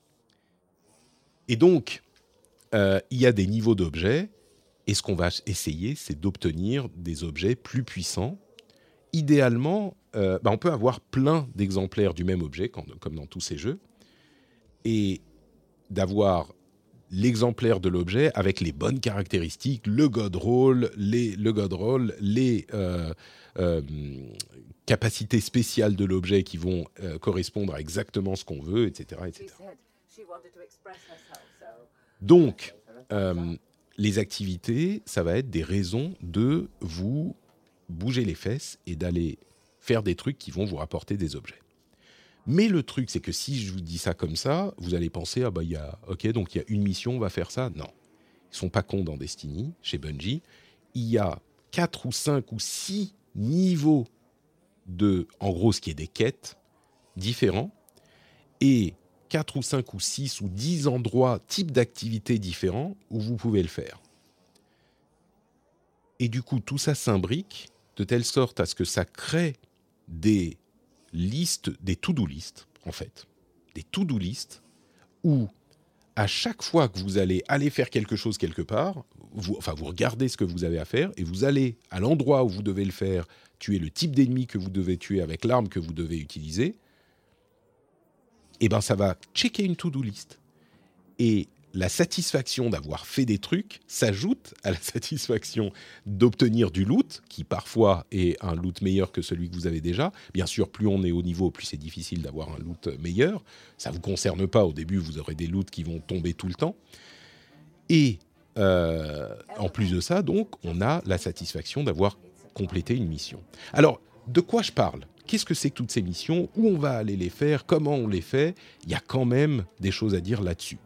Et donc, euh, il y a des niveaux d'objets et ce qu'on va essayer, c'est d'obtenir des objets plus puissants. Idéalement, euh, bah on peut avoir plein d'exemplaires du même objet, quand, comme dans tous ces jeux, et d'avoir l'exemplaire de l'objet avec les bonnes caractéristiques, le god roll, les, le god roll, les euh, euh, capacités spéciales de l'objet qui vont euh, correspondre à exactement ce qu'on veut, et cetera, et cetera. Donc, euh, les activités, ça va être des raisons de vous bouger les fesses et d'aller faire des trucs qui vont vous rapporter des objets. Mais le truc, c'est que si je vous dis ça comme ça, vous allez penser, ah bah il y a, ok, donc il y a une mission, on va faire ça. Non, ils sont pas cons dans Destiny, chez Bungie. Il y a quatre ou cinq ou six niveaux de, en gros, ce qui est des quêtes différents, et quatre ou cinq ou six ou dix endroits, types d'activités différents où vous pouvez le faire. Et du coup, tout ça s'imbrique de telle sorte à ce que ça crée des listes, des to-do listes, en fait. Des to-do listes où, à chaque fois que vous allez aller faire quelque chose quelque part, vous, enfin, vous regardez ce que vous avez à faire et vous allez à l'endroit où vous devez le faire, tuer le type d'ennemi que vous devez tuer avec l'arme que vous devez utiliser, et ben ça va checker une to-do list. Et la satisfaction d'avoir fait des trucs s'ajoute à la satisfaction d'obtenir du loot, qui parfois est un loot meilleur que celui que vous avez déjà. Bien sûr, plus on est haut niveau, plus c'est difficile d'avoir un loot meilleur. Ça ne vous concerne pas. Au début, vous aurez des loots qui vont tomber tout le temps. Et euh, en plus de ça, donc, on a la satisfaction d'avoir complété une mission. Alors, de quoi je parle ? Qu'est-ce que c'est que toutes ces missions ? Où on va aller les faire ? Comment on les fait ? Il y a quand même des choses à dire là-dessus.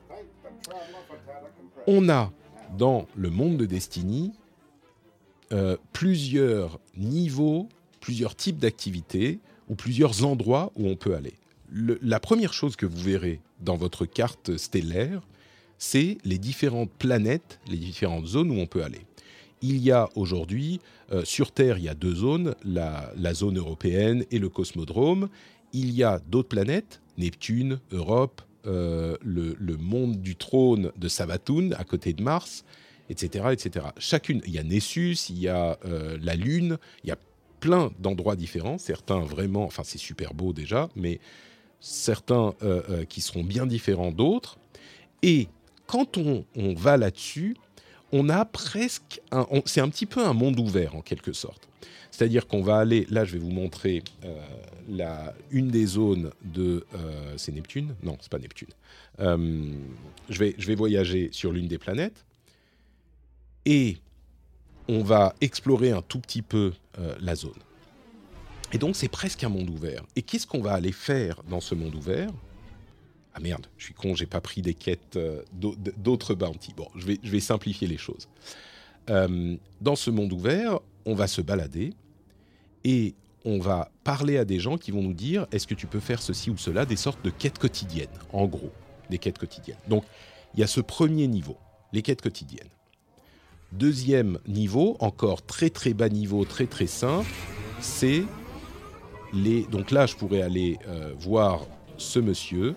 On a, dans le monde de Destiny, euh, plusieurs niveaux, plusieurs types d'activités ou plusieurs endroits où on peut aller. Le, la première chose que vous verrez dans votre carte stellaire, c'est les différentes planètes, les différentes zones où on peut aller. Il y a aujourd'hui, euh, sur Terre, il y a deux zones, la, la zone européenne et le cosmodrome. Il y a d'autres planètes, Neptune, Europe, Euh, le, le monde du trône de Savathûn, à côté de Mars, et cetera, et cetera. Chacune, il y a Nessus, il y a euh, la Lune, il y a plein d'endroits différents, certains vraiment, enfin c'est super beau déjà, mais certains euh, euh, qui seront bien différents d'autres. Et quand on, on va là-dessus, on a presque, un, on, c'est un petit peu un monde ouvert en quelque sorte. C'est-à-dire qu'on va aller, là je vais vous montrer euh, la, une des zones de, euh, c'est Neptune ? Non, c'est pas Neptune. Euh, je, vais, je vais voyager sur l'une des planètes et on va explorer un tout petit peu euh, la zone. Et donc c'est presque un monde ouvert. Et qu'est-ce qu'on va aller faire dans ce monde ouvert ? Ah merde, je suis con, j'ai pas pris des quêtes euh, d'autres bounties. Bon, je vais, je vais simplifier les choses. Euh, dans ce monde ouvert, on va se balader et on va parler à des gens qui vont nous dire « Est-ce que tu peux faire ceci ou cela ?» Des sortes de quêtes quotidiennes, en gros, des quêtes quotidiennes. Donc, il y a ce premier niveau, les quêtes quotidiennes. Deuxième niveau, encore très très bas niveau, très très simple, c'est les... Donc là, je pourrais aller euh, voir ce monsieur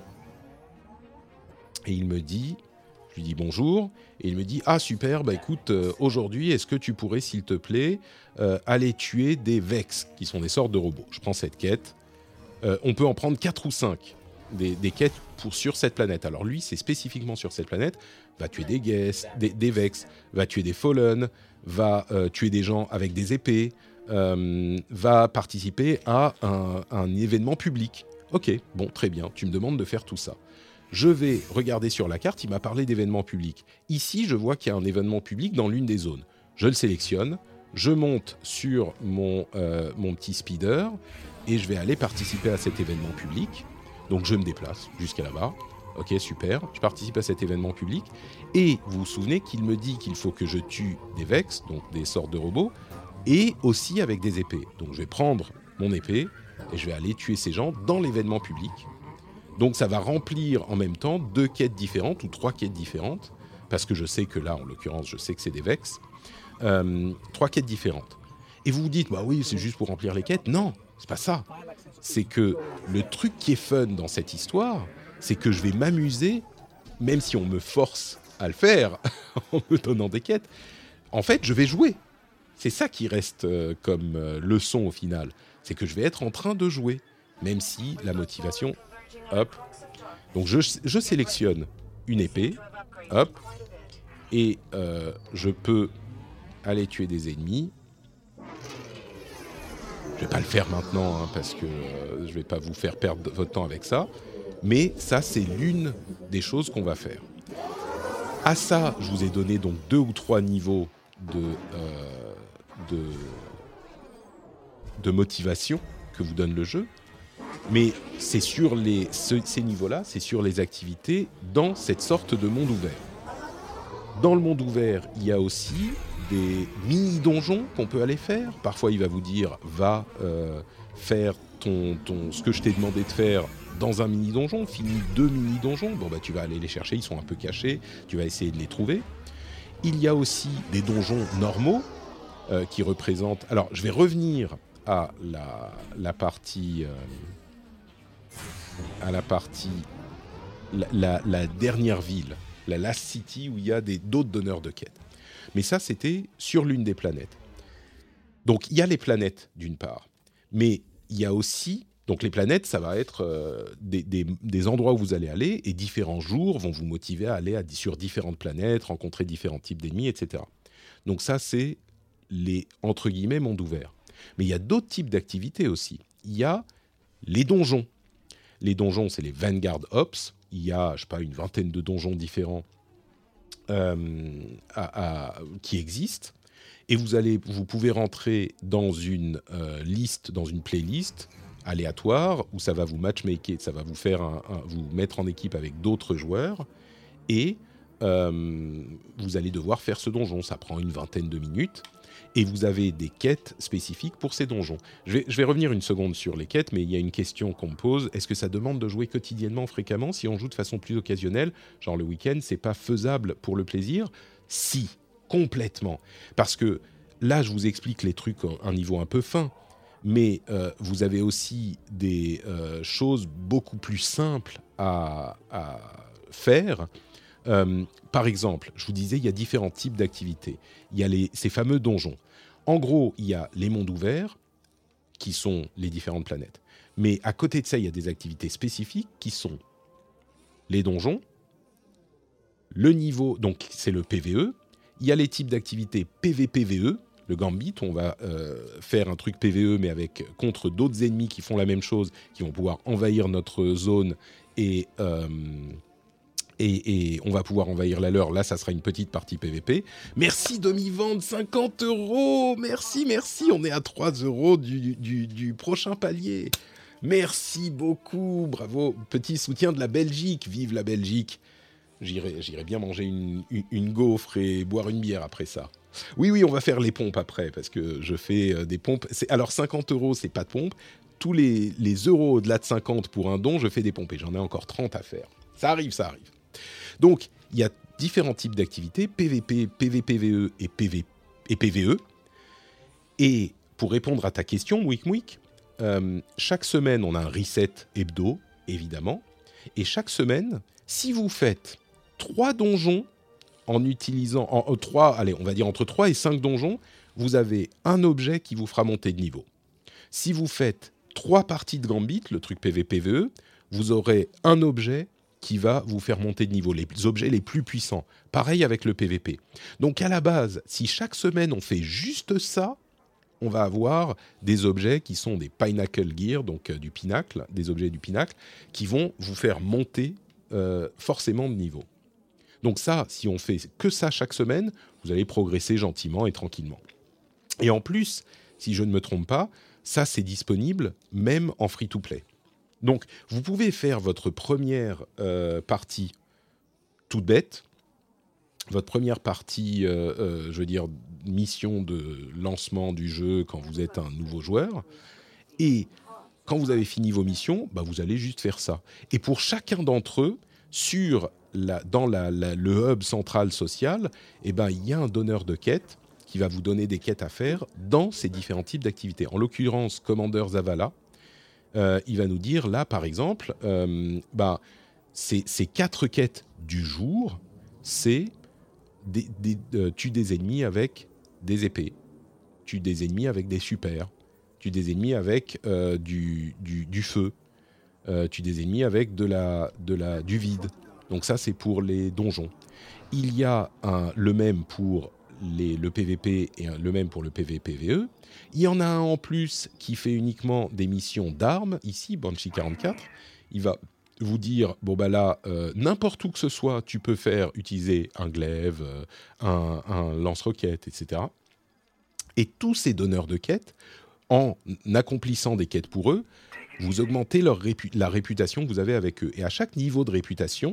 et il me dit... Je lui dis bonjour et il me dit « Ah super, bah écoute, euh, aujourd'hui, est-ce que tu pourrais, s'il te plaît, euh, aller tuer des Vex, qui sont des sortes de robots ?» Je prends cette quête. Euh, on peut en prendre quatre ou cinq, des, des quêtes pour, sur cette planète. Alors lui, c'est spécifiquement sur cette planète. Va tuer des, guests, des, des Vex, va tuer des Fallen, va euh, tuer des gens avec des épées, euh, va participer à un, un événement public. Ok, bon, très bien, tu me demandes de faire tout ça. Je vais regarder sur la carte, il m'a parlé d'événements publics. Ici, je vois qu'il y a un événement public dans l'une des zones. Je le sélectionne, je monte sur mon, euh, mon petit speeder et je vais aller participer à cet événement public. Donc je me déplace jusqu'à là-bas. Ok, super. Je participe à cet événement public. Et vous vous souvenez qu'il me dit qu'il faut que je tue des Vex, donc des sortes de robots, et aussi avec des épées. Donc je vais prendre mon épée et je vais aller tuer ces gens dans l'événement public. Donc ça va remplir en même temps deux quêtes différentes ou trois quêtes différentes, parce que je sais que là, en l'occurrence, je sais que c'est des Vex. Euh, trois quêtes différentes. Et vous vous dites, bah oui, c'est juste pour remplir les quêtes. Non, c'est pas ça. C'est que le truc qui est fun dans cette histoire, c'est que je vais m'amuser, même si on me force à le faire, en me donnant des quêtes. En fait, je vais jouer. C'est ça qui reste euh, comme euh, leçon au final. C'est que je vais être en train de jouer, même si la motivation, hop. Donc je, je sélectionne une épée, hop, et euh, je peux aller tuer des ennemis. Je vais pas le faire maintenant, hein, parce que euh, je vais pas vous faire perdre votre temps avec ça. Mais ça, c'est l'une des choses qu'on va faire. À ça, je vous ai donné donc deux ou trois niveaux de, euh, de, de motivation que vous donne le jeu. Mais c'est sur les, ce, ces niveaux-là, c'est sur les activités dans cette sorte de monde ouvert. Dans le monde ouvert, il y a aussi des mini-donjons qu'on peut aller faire. Parfois, il va vous dire « va euh, faire ton, ton, ce que je t'ai demandé de faire dans un mini-donjon, finis deux mini-donjons. » Bon, bah, tu vas aller les chercher, ils sont un peu cachés, tu vas essayer de les trouver. Il y a aussi des donjons normaux euh, qui représentent... Alors, je vais revenir à la, la partie... Euh, à la partie... La, la, la dernière ville, la Last City, où il y a des, d'autres donneurs de quêtes. Mais ça, c'était sur l'une des planètes. Donc, il y a les planètes, d'une part. Mais il y a aussi... Donc, les planètes, ça va être euh, des, des, des endroits où vous allez aller, et différents jours vont vous motiver à aller à, sur différentes planètes, rencontrer différents types d'ennemis, et cetera. Donc, ça, c'est les, entre guillemets, mondes ouverts. Mais il y a d'autres types d'activités aussi. Il y a les donjons. Les donjons, c'est les Vanguard Ops. Il y a, je ne sais pas, une vingtaine de donjons différents euh, à, à, qui existent. Et vous, allez, vous pouvez rentrer dans une euh, liste, dans une playlist aléatoire, où ça va vous matchmaker, ça va vous faire un, un, vous mettre en équipe avec d'autres joueurs. Et euh, vous allez devoir faire ce donjon. Ça prend une vingtaine de minutes. Et vous avez des quêtes spécifiques pour ces donjons. Je vais, je vais revenir une seconde sur les quêtes, mais il y a une question qu'on me pose. Est-ce que ça demande de jouer quotidiennement, fréquemment ? Si on joue de façon plus occasionnelle, genre le week-end, c'est pas faisable pour le plaisir ? Si, complètement. Parce que là, je vous explique les trucs à un niveau un peu fin, mais euh, vous avez aussi des euh, choses beaucoup plus simples à, à faire. Euh, par exemple, je vous disais, il y a différents types d'activités. Il y a les, ces fameux donjons. En gros, il y a les mondes ouverts, qui sont les différentes planètes. Mais à côté de ça, il y a des activités spécifiques qui sont les donjons, le niveau, donc c'est le P V E. Il y a les types d'activités P V P V E, le Gambit, on va euh, faire un truc P V E, mais avec, contre d'autres ennemis qui font la même chose, qui vont pouvoir envahir notre zone et... Euh, Et, et on va pouvoir envahir la leur. Là, ça sera une petite partie P V P. Merci de m'y vendre cinquante euros. Merci, merci. On est à trois euros du, du, du prochain palier. Merci beaucoup. Bravo. Petit soutien de la Belgique. Vive la Belgique. J'irai, j'irai bien manger une, une, une gaufre et boire une bière après ça. Oui, oui, on va faire les pompes après parce que je fais des pompes. C'est, alors, cinquante euros, c'est pas de pompe. Tous les, les euros au-delà de cinquante pour un don, je fais des pompes et j'en ai encore trente à faire. Ça arrive, ça arrive. Donc, il y a différents types d'activités, P V P, P V P V E et, P V, et P V E. Et pour répondre à ta question, Mouik Mouik, euh, chaque semaine, on a un reset hebdo, évidemment. Et chaque semaine, si vous faites trois donjons en utilisant... En, en, trois, allez, on va dire entre trois et cinq donjons, vous avez un objet qui vous fera monter de niveau. Si vous faites trois parties de Gambit, le truc P V P V E, vous aurez un objet qui va vous faire monter de niveau, les objets les plus puissants. Pareil avec le P V P. Donc à la base, si chaque semaine on fait juste ça, on va avoir des objets qui sont des Pinnacle Gear, donc euh, du pinacle, des objets du pinacle, qui vont vous faire monter euh, forcément de niveau. Donc ça, si on fait que ça chaque semaine, vous allez progresser gentiment et tranquillement. Et en plus, si je ne me trompe pas, ça, c'est disponible même en free-to-play. Donc, vous pouvez faire votre première euh, partie toute bête, votre première partie, euh, euh, je veux dire, mission de lancement du jeu quand vous êtes un nouveau joueur, et quand vous avez fini vos missions, bah, vous allez juste faire ça. Et pour chacun d'entre eux, sur la, dans la, la, le hub central social, eh ben, il y a un donneur de quêtes qui va vous donner des quêtes à faire dans ces différents types d'activités. En l'occurrence, Commander Zavala, euh, il va nous dire, là, par exemple, euh, bah, ces, ces quatre quêtes du jour, c'est des, des, euh, tue des ennemis avec des épées, tue des ennemis avec des supers, tue des ennemis avec euh, du, du, du feu, euh, tue des ennemis avec de la, de la, du vide. Donc ça, c'est pour les donjons. Il y a un, le même pour les, le P V P et un, le même pour le P V P V E. Il y en a un en plus qui fait uniquement des missions d'armes. Ici, Banshee quarante-quatre, il va vous dire, bon bah là, euh, n'importe où que ce soit, tu peux faire utiliser un glaive, euh, un, un lance-roquette, et cetera. Et tous ces donneurs de quêtes, en accomplissant des quêtes pour eux, vous augmentez leur répu- la réputation que vous avez avec eux. Et à chaque niveau de réputation,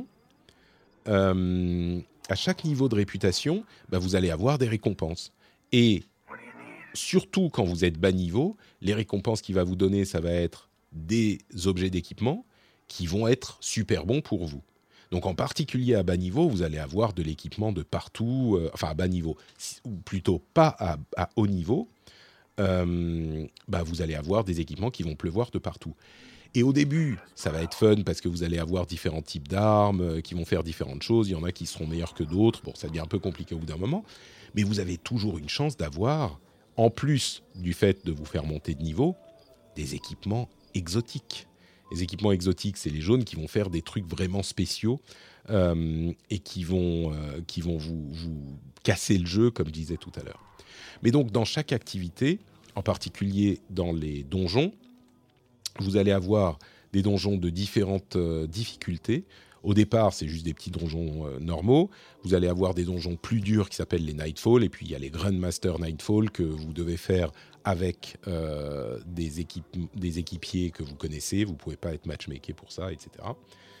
euh, à chaque niveau de réputation, bah, vous allez avoir des récompenses. Et surtout quand vous êtes bas niveau, les récompenses qu'il va vous donner, ça va être des objets d'équipement qui vont être super bons pour vous. Donc en particulier à bas niveau, vous allez avoir de l'équipement de partout, euh, enfin à bas niveau, ou plutôt pas à, à haut niveau, euh, bah vous allez avoir des équipements qui vont pleuvoir de partout. Et au début, ça va être fun parce que vous allez avoir différents types d'armes euh, qui vont faire différentes choses. Il y en a qui seront meilleurs que d'autres. Bon, ça devient un peu compliqué au bout d'un moment. Mais vous avez toujours une chance d'avoir, en plus du fait de vous faire monter de niveau, des équipements exotiques. Les équipements exotiques, c'est les jaunes qui vont faire des trucs vraiment spéciaux euh, et qui vont, euh, qui vont vous, vous casser le jeu, comme je disais tout à l'heure. Mais donc, dans chaque activité, en particulier dans les donjons, vous allez avoir des donjons de différentes euh, difficultés. Au départ, c'est juste des petits donjons euh, normaux. Vous allez avoir des donjons plus durs qui s'appellent les Nightfall. Et puis, il y a les Grandmaster Nightfall que vous devez faire avec euh, des, équipes, des équipiers que vous connaissez. Vous ne pouvez pas être matchmaké pour ça, et cetera.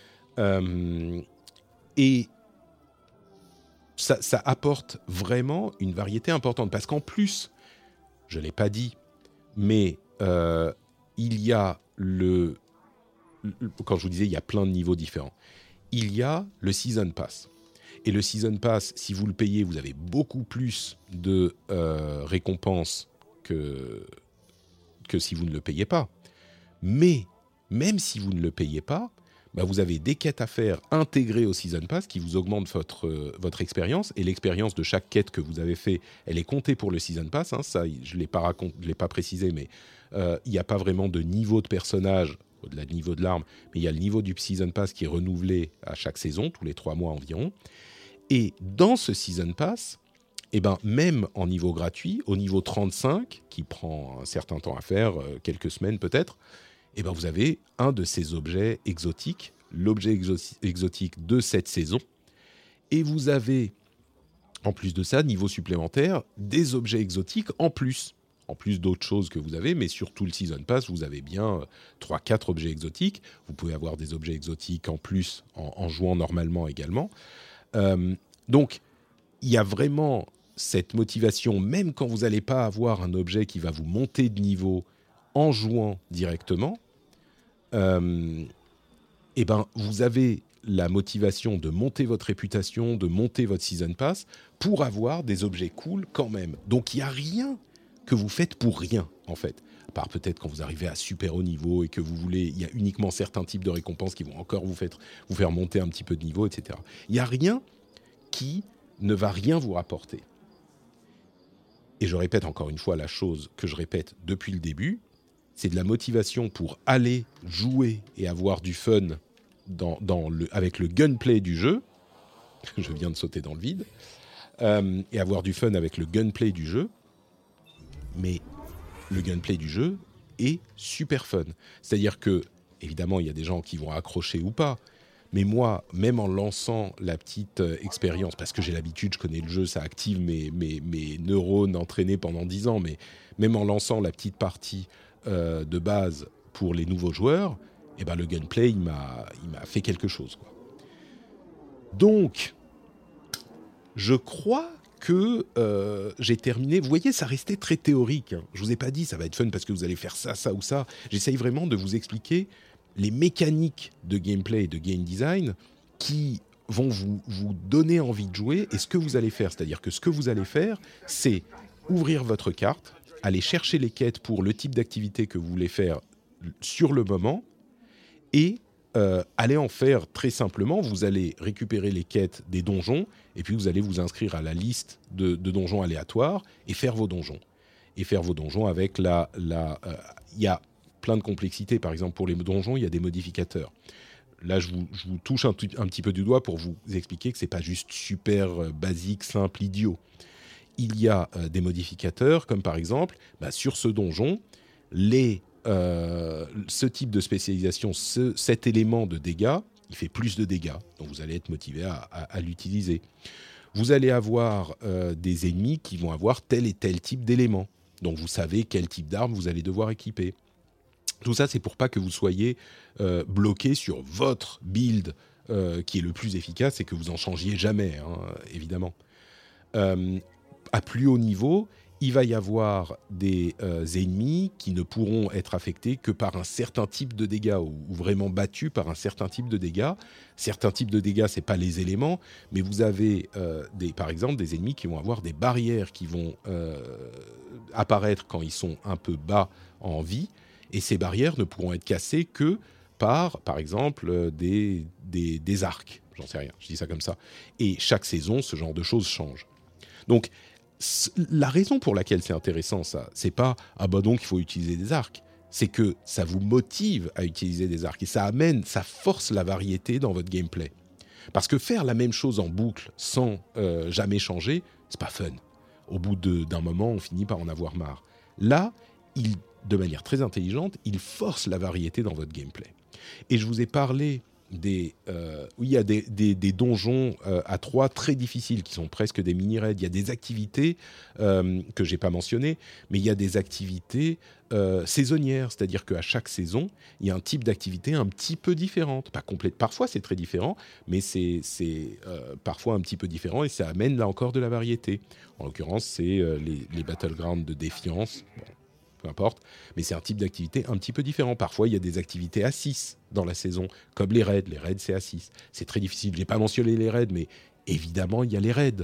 Euh, et ça, ça apporte vraiment une variété importante. Parce qu'en plus, je ne l'ai pas dit, mais euh, il y a le... Quand je vous disais, il y a plein de niveaux différents. Il y a le Season Pass. Et le Season Pass, si vous le payez, vous avez beaucoup plus de euh, récompenses que, que si vous ne le payez pas. Mais, même si vous ne le payez pas, bah vous avez des quêtes à faire intégrées au Season Pass qui vous augmentent votre, euh, votre expérience. Et l'expérience de chaque quête que vous avez fait, elle est comptée pour le Season Pass. Hein, ça, je ne l'ai pas, racont- je l'ai pas précisé, mais euh, il n'y a pas vraiment de niveau de personnage au-delà du niveau de l'arme, mais il y a le niveau du Season Pass qui est renouvelé à chaque saison, tous les trois mois environ. Et dans ce Season Pass, eh ben, même en niveau gratuit, au niveau trente-cinq, qui prend un certain temps à faire, euh, quelques semaines peut-être, eh ben, vous avez un de ces objets exotiques, l'objet exo- exotique de cette saison. Et vous avez, en plus de ça, niveau supplémentaire, des objets exotiques en plus. En plus d'autres choses que vous avez, mais surtout le Season Pass, vous avez bien trois quatre objets exotiques. Vous pouvez avoir des objets exotiques en plus, en, en jouant normalement également. Euh, donc, il y a vraiment cette motivation, même quand vous n'allez pas avoir un objet qui va vous monter de niveau en jouant directement, euh, eh ben, vous avez la motivation de monter votre réputation, de monter votre Season Pass pour avoir des objets cool quand même. Donc, il n'y a rien que vous faites pour rien, en fait. À part peut-être quand vous arrivez à super haut niveau et que vous voulez... Il y a uniquement certains types de récompenses qui vont encore vous faire, vous faire monter un petit peu de niveau, et cetera. Il n'y a rien qui ne va rien vous rapporter. Et je répète encore une fois la chose que je répète depuis le début, c'est de la motivation pour aller jouer et avoir du fun dans, dans le, avec le gunplay du jeu. Je viens de sauter dans le vide. Euh, et avoir du fun avec le gunplay du jeu. Mais le gunplay du jeu est super fun. C'est-à-dire que, évidemment, il y a des gens qui vont accrocher ou pas. Mais moi, même en lançant la petite euh, expérience, parce que j'ai l'habitude, je connais le jeu, ça active mes, mes, mes neurones entraînés pendant dix ans, mais même en lançant la petite partie euh, de base pour les nouveaux joueurs, eh ben, le gameplay, il m'a, il m'a fait quelque chose, quoi. Donc, je crois que euh, j'ai terminé. Vous voyez, ça restait très théorique, hein. Je ne vous ai pas dit, ça va être fun parce que vous allez faire ça, ça ou ça. J'essaye vraiment de vous expliquer les mécaniques de gameplay et de game design qui vont vous, vous donner envie de jouer et ce que vous allez faire. C'est-à-dire que ce que vous allez faire, c'est ouvrir votre carte, aller chercher les quêtes pour le type d'activité que vous voulez faire sur le moment et euh, aller en faire très simplement. Vous allez récupérer les quêtes des donjons et puis vous allez vous inscrire à la liste de, de donjons aléatoires et faire vos donjons. Et faire vos donjons avec la... la euh, y a plein de complexité. Par exemple, pour les donjons, il y a des modificateurs. Là, je vous, je vous touche un, t- un petit peu du doigt pour vous expliquer que ce n'est pas juste super euh, basique, simple, idiot. Il y a euh, des modificateurs, comme par exemple, bah, sur ce donjon, les, euh, ce type de spécialisation, ce, cet élément de dégâts, il fait plus de dégâts. Donc, vous allez être motivé à, à, à l'utiliser. Vous allez avoir euh, des ennemis qui vont avoir tel et tel type d'éléments. Donc, vous savez quel type d'arme vous allez devoir équiper. Tout ça, c'est pour pas que vous soyez euh, bloqué sur votre build euh, qui est le plus efficace et que vous en changiez jamais, hein, évidemment. Euh, à plus haut niveau, il va y avoir des euh, ennemis qui ne pourront être affectés que par un certain type de dégâts ou, ou vraiment battus par un certain type de dégâts. Certains types de dégâts, c'est pas les éléments, mais vous avez euh, des, par exemple des ennemis qui vont avoir des barrières qui vont euh, apparaître quand ils sont un peu bas en vie. Et ces barrières ne pourront être cassées que par, par exemple, euh, des, des, des arcs. J'en sais rien, je dis ça comme ça. Et chaque saison, ce genre de choses change. Donc, c- la raison pour laquelle c'est intéressant, ça, c'est pas « Ah bah donc, il faut utiliser des arcs ». C'est que ça vous motive à utiliser des arcs. Et ça amène, ça force la variété dans votre gameplay. Parce que faire la même chose en boucle sans euh, jamais changer, c'est pas fun. Au bout de, d'un moment, on finit par en avoir marre. Là, il de manière très intelligente, il force la variété dans votre gameplay. Et je vous ai parlé des... Euh, oui, il y a des, des, des donjons euh, à trois très difficiles, qui sont presque des mini-raids. Il y a des activités euh, que je n'ai pas mentionnées, mais il y a des activités euh, saisonnières, c'est-à-dire qu'à chaque saison, il y a un type d'activité un petit peu différente. Pas complète. Parfois, c'est très différent, mais c'est, c'est euh, parfois un petit peu différent, et ça amène là encore de la variété. En l'occurrence, c'est euh, les, les battlegrounds de défiance. Bon, peu importe, mais c'est un type d'activité un petit peu différent. Parfois, il y a des activités à six dans la saison, comme les raids. Les raids, c'est à six. C'est très difficile. Je n'ai pas mentionné les raids, mais évidemment, il y a les raids.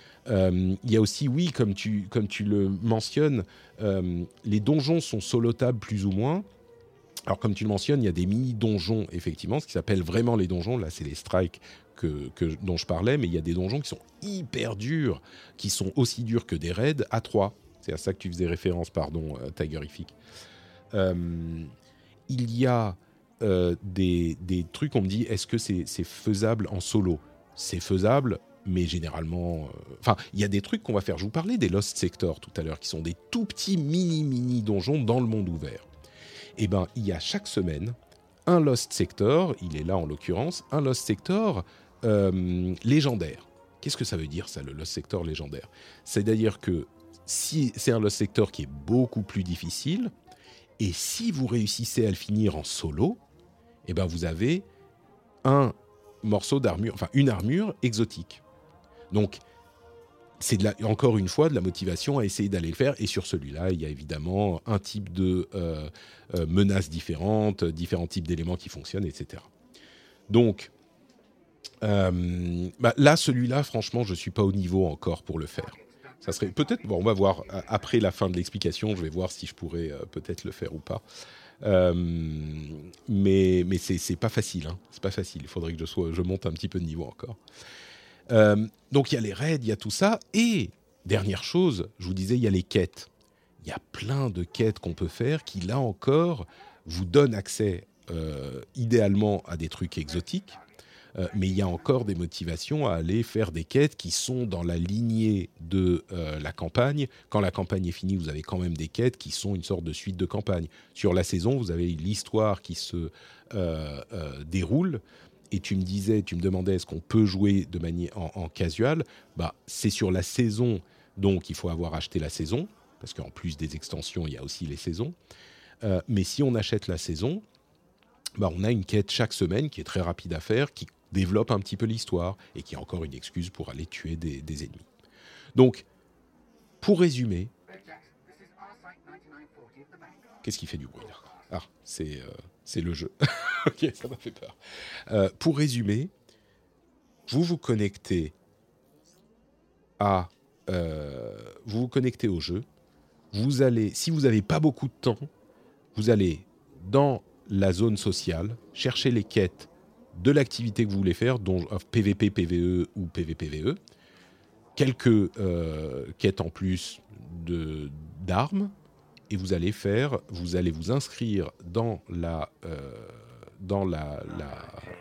Euh, il y a aussi, oui, comme tu, comme tu le mentionnes, euh, les donjons sont solotables plus ou moins. Alors, comme tu le mentionnes, il y a des mini-donjons, effectivement, ce qui s'appelle vraiment les donjons. Là, c'est les strikes que, que, dont je parlais, mais il y a des donjons qui sont hyper durs, qui sont aussi durs que des raids à trois. C'est à ça que tu faisais référence, pardon, euh, Tigerific. Euh, il y a euh, des, des trucs, on me dit, est-ce que c'est, c'est faisable en solo ? C'est faisable, mais généralement... Enfin, euh, il y a des trucs qu'on va faire. Je vous parlais des Lost Sector tout à l'heure, qui sont des tout petits mini-mini donjons dans le monde ouvert. Eh bien, il y a chaque semaine un Lost Sector, il est là en l'occurrence, un Lost Sector euh, légendaire. Qu'est-ce que ça veut dire, ça, le Lost Sector légendaire ? C'est-à-dire que si c'est un Lost Sector qui est beaucoup plus difficile, et si vous réussissez à le finir en solo, eh ben vous avez un morceau d'armure, enfin une armure exotique. Donc, c'est de la, encore une fois de la motivation à essayer d'aller le faire. Et sur celui-là, il y a évidemment un type de euh, euh, menaces différentes, différents types d'éléments qui fonctionnent, et cetera. Donc, euh, bah, là, celui-là, franchement, je ne suis pas au niveau encore pour le faire. Ça serait peut-être, bon, on va voir après la fin de l'explication, je vais voir si je pourrais euh, peut-être le faire ou pas. Euh, mais mais c'est c'est pas facile, hein. C'est pas facile. Il faudrait que je sois, je monte un petit peu de niveau encore. Euh, donc il y a les raids, il y a tout ça. Et dernière chose, je vous disais, il y a les quêtes. Il y a plein de quêtes qu'on peut faire qui, là encore, vous donnent accès euh, idéalement à des trucs exotiques. Euh, mais il y a encore des motivations à aller faire des quêtes qui sont dans la lignée de euh, la campagne. Quand la campagne est finie, vous avez quand même des quêtes qui sont une sorte de suite de campagne. Sur la saison, vous avez l'histoire qui se euh, euh, déroule. Et tu me disais, tu me demandais, est-ce qu'on peut jouer de manière en, en casual ? Bah, c'est sur la saison, donc il faut avoir acheté la saison, parce qu'en plus des extensions, il y a aussi les saisons. Euh, mais si on achète la saison, bah, on a une quête chaque semaine qui est très rapide à faire, qui développe un petit peu l'histoire et qui est encore une excuse pour aller tuer des, des ennemis. Donc, pour résumer... Qu'est-ce qui fait du bruit là ? Ah, c'est, euh, c'est le jeu. Ok, ça m'a fait peur. Euh, pour résumer, vous vous connectez à... Euh, vous vous connectez au jeu. Vous allez, si vous n'avez pas beaucoup de temps, vous allez dans la zone sociale, chercher les quêtes de l'activité que vous voulez faire, dont euh, P V P, P V E ou P V P V E. Quelques euh, quêtes en plus de, d'armes. Et vous allez faire, vous allez vous inscrire dans la, euh, dans la, la,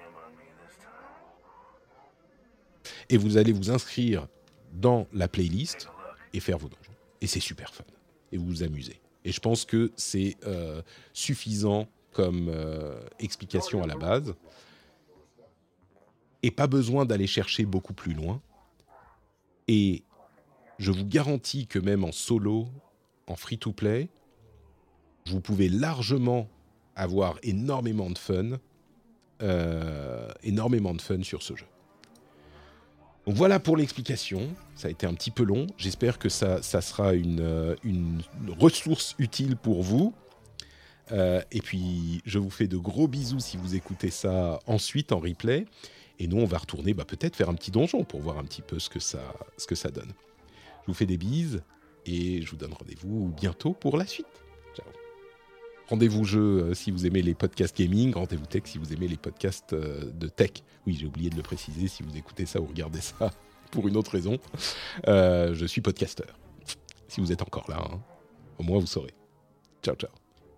et vous allez vous inscrire dans la playlist et faire vos donjons. Et c'est super fun. Et vous vous amusez. Et je pense que c'est euh, suffisant comme euh, explication à la base. Et pas besoin d'aller chercher beaucoup plus loin. Et je vous garantis que même en solo, en free-to-play, vous pouvez largement avoir énormément de fun, euh, énormément de fun sur ce jeu. Donc voilà pour l'explication. Ça a été un petit peu long. J'espère que ça, ça sera une, une ressource utile pour vous. Euh, et puis, je vous fais de gros bisous si vous écoutez ça ensuite en replay. Et nous, on va retourner bah, peut-être faire un petit donjon pour voir un petit peu ce que ça, ce que ça donne. Je vous fais des bises et je vous donne rendez-vous bientôt pour la suite. Ciao. Rendez-vous jeu euh, si vous aimez les podcasts gaming, rendez-vous tech si vous aimez les podcasts euh, de tech. Oui, j'ai oublié de le préciser si vous écoutez ça ou regardez ça pour une autre raison. Euh, je suis podcasteur. Si vous êtes encore là, hein, au moins vous saurez. Ciao, ciao.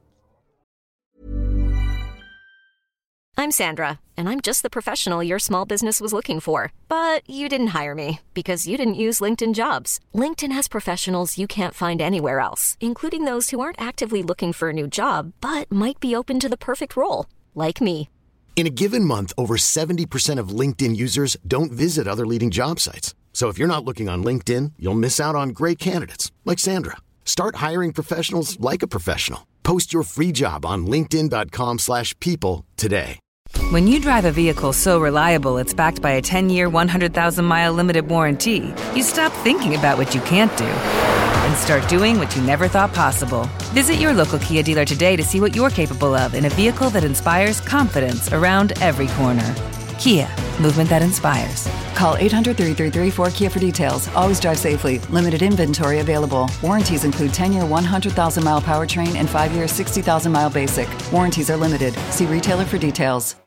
I'm Sandra, and I'm just the professional your small business was looking for. But you didn't hire me because you didn't use LinkedIn Jobs. LinkedIn has professionals you can't find anywhere else, including those who aren't actively looking for a new job, but might be open to the perfect role, like me. In a given month, over seventy percent of LinkedIn users don't visit other leading job sites. So if you're not looking on LinkedIn, you'll miss out on great candidates like Sandra. Start hiring professionals like a professional. Post your free job on linkedin dot com slash people today. When you drive a vehicle so reliable it's backed by a ten-year, one hundred thousand mile limited warranty, you stop thinking about what you can't do and start doing what you never thought possible. Visit your local Kia dealer today to see what you're capable of in a vehicle that inspires confidence around every corner. Kia, movement that inspires. Call eight hundred, three three three, four K I A for details. Always drive safely. Limited inventory available. Warranties include ten-year, one hundred thousand mile powertrain and five-year, sixty thousand mile basic. Warranties are limited. See retailer for details.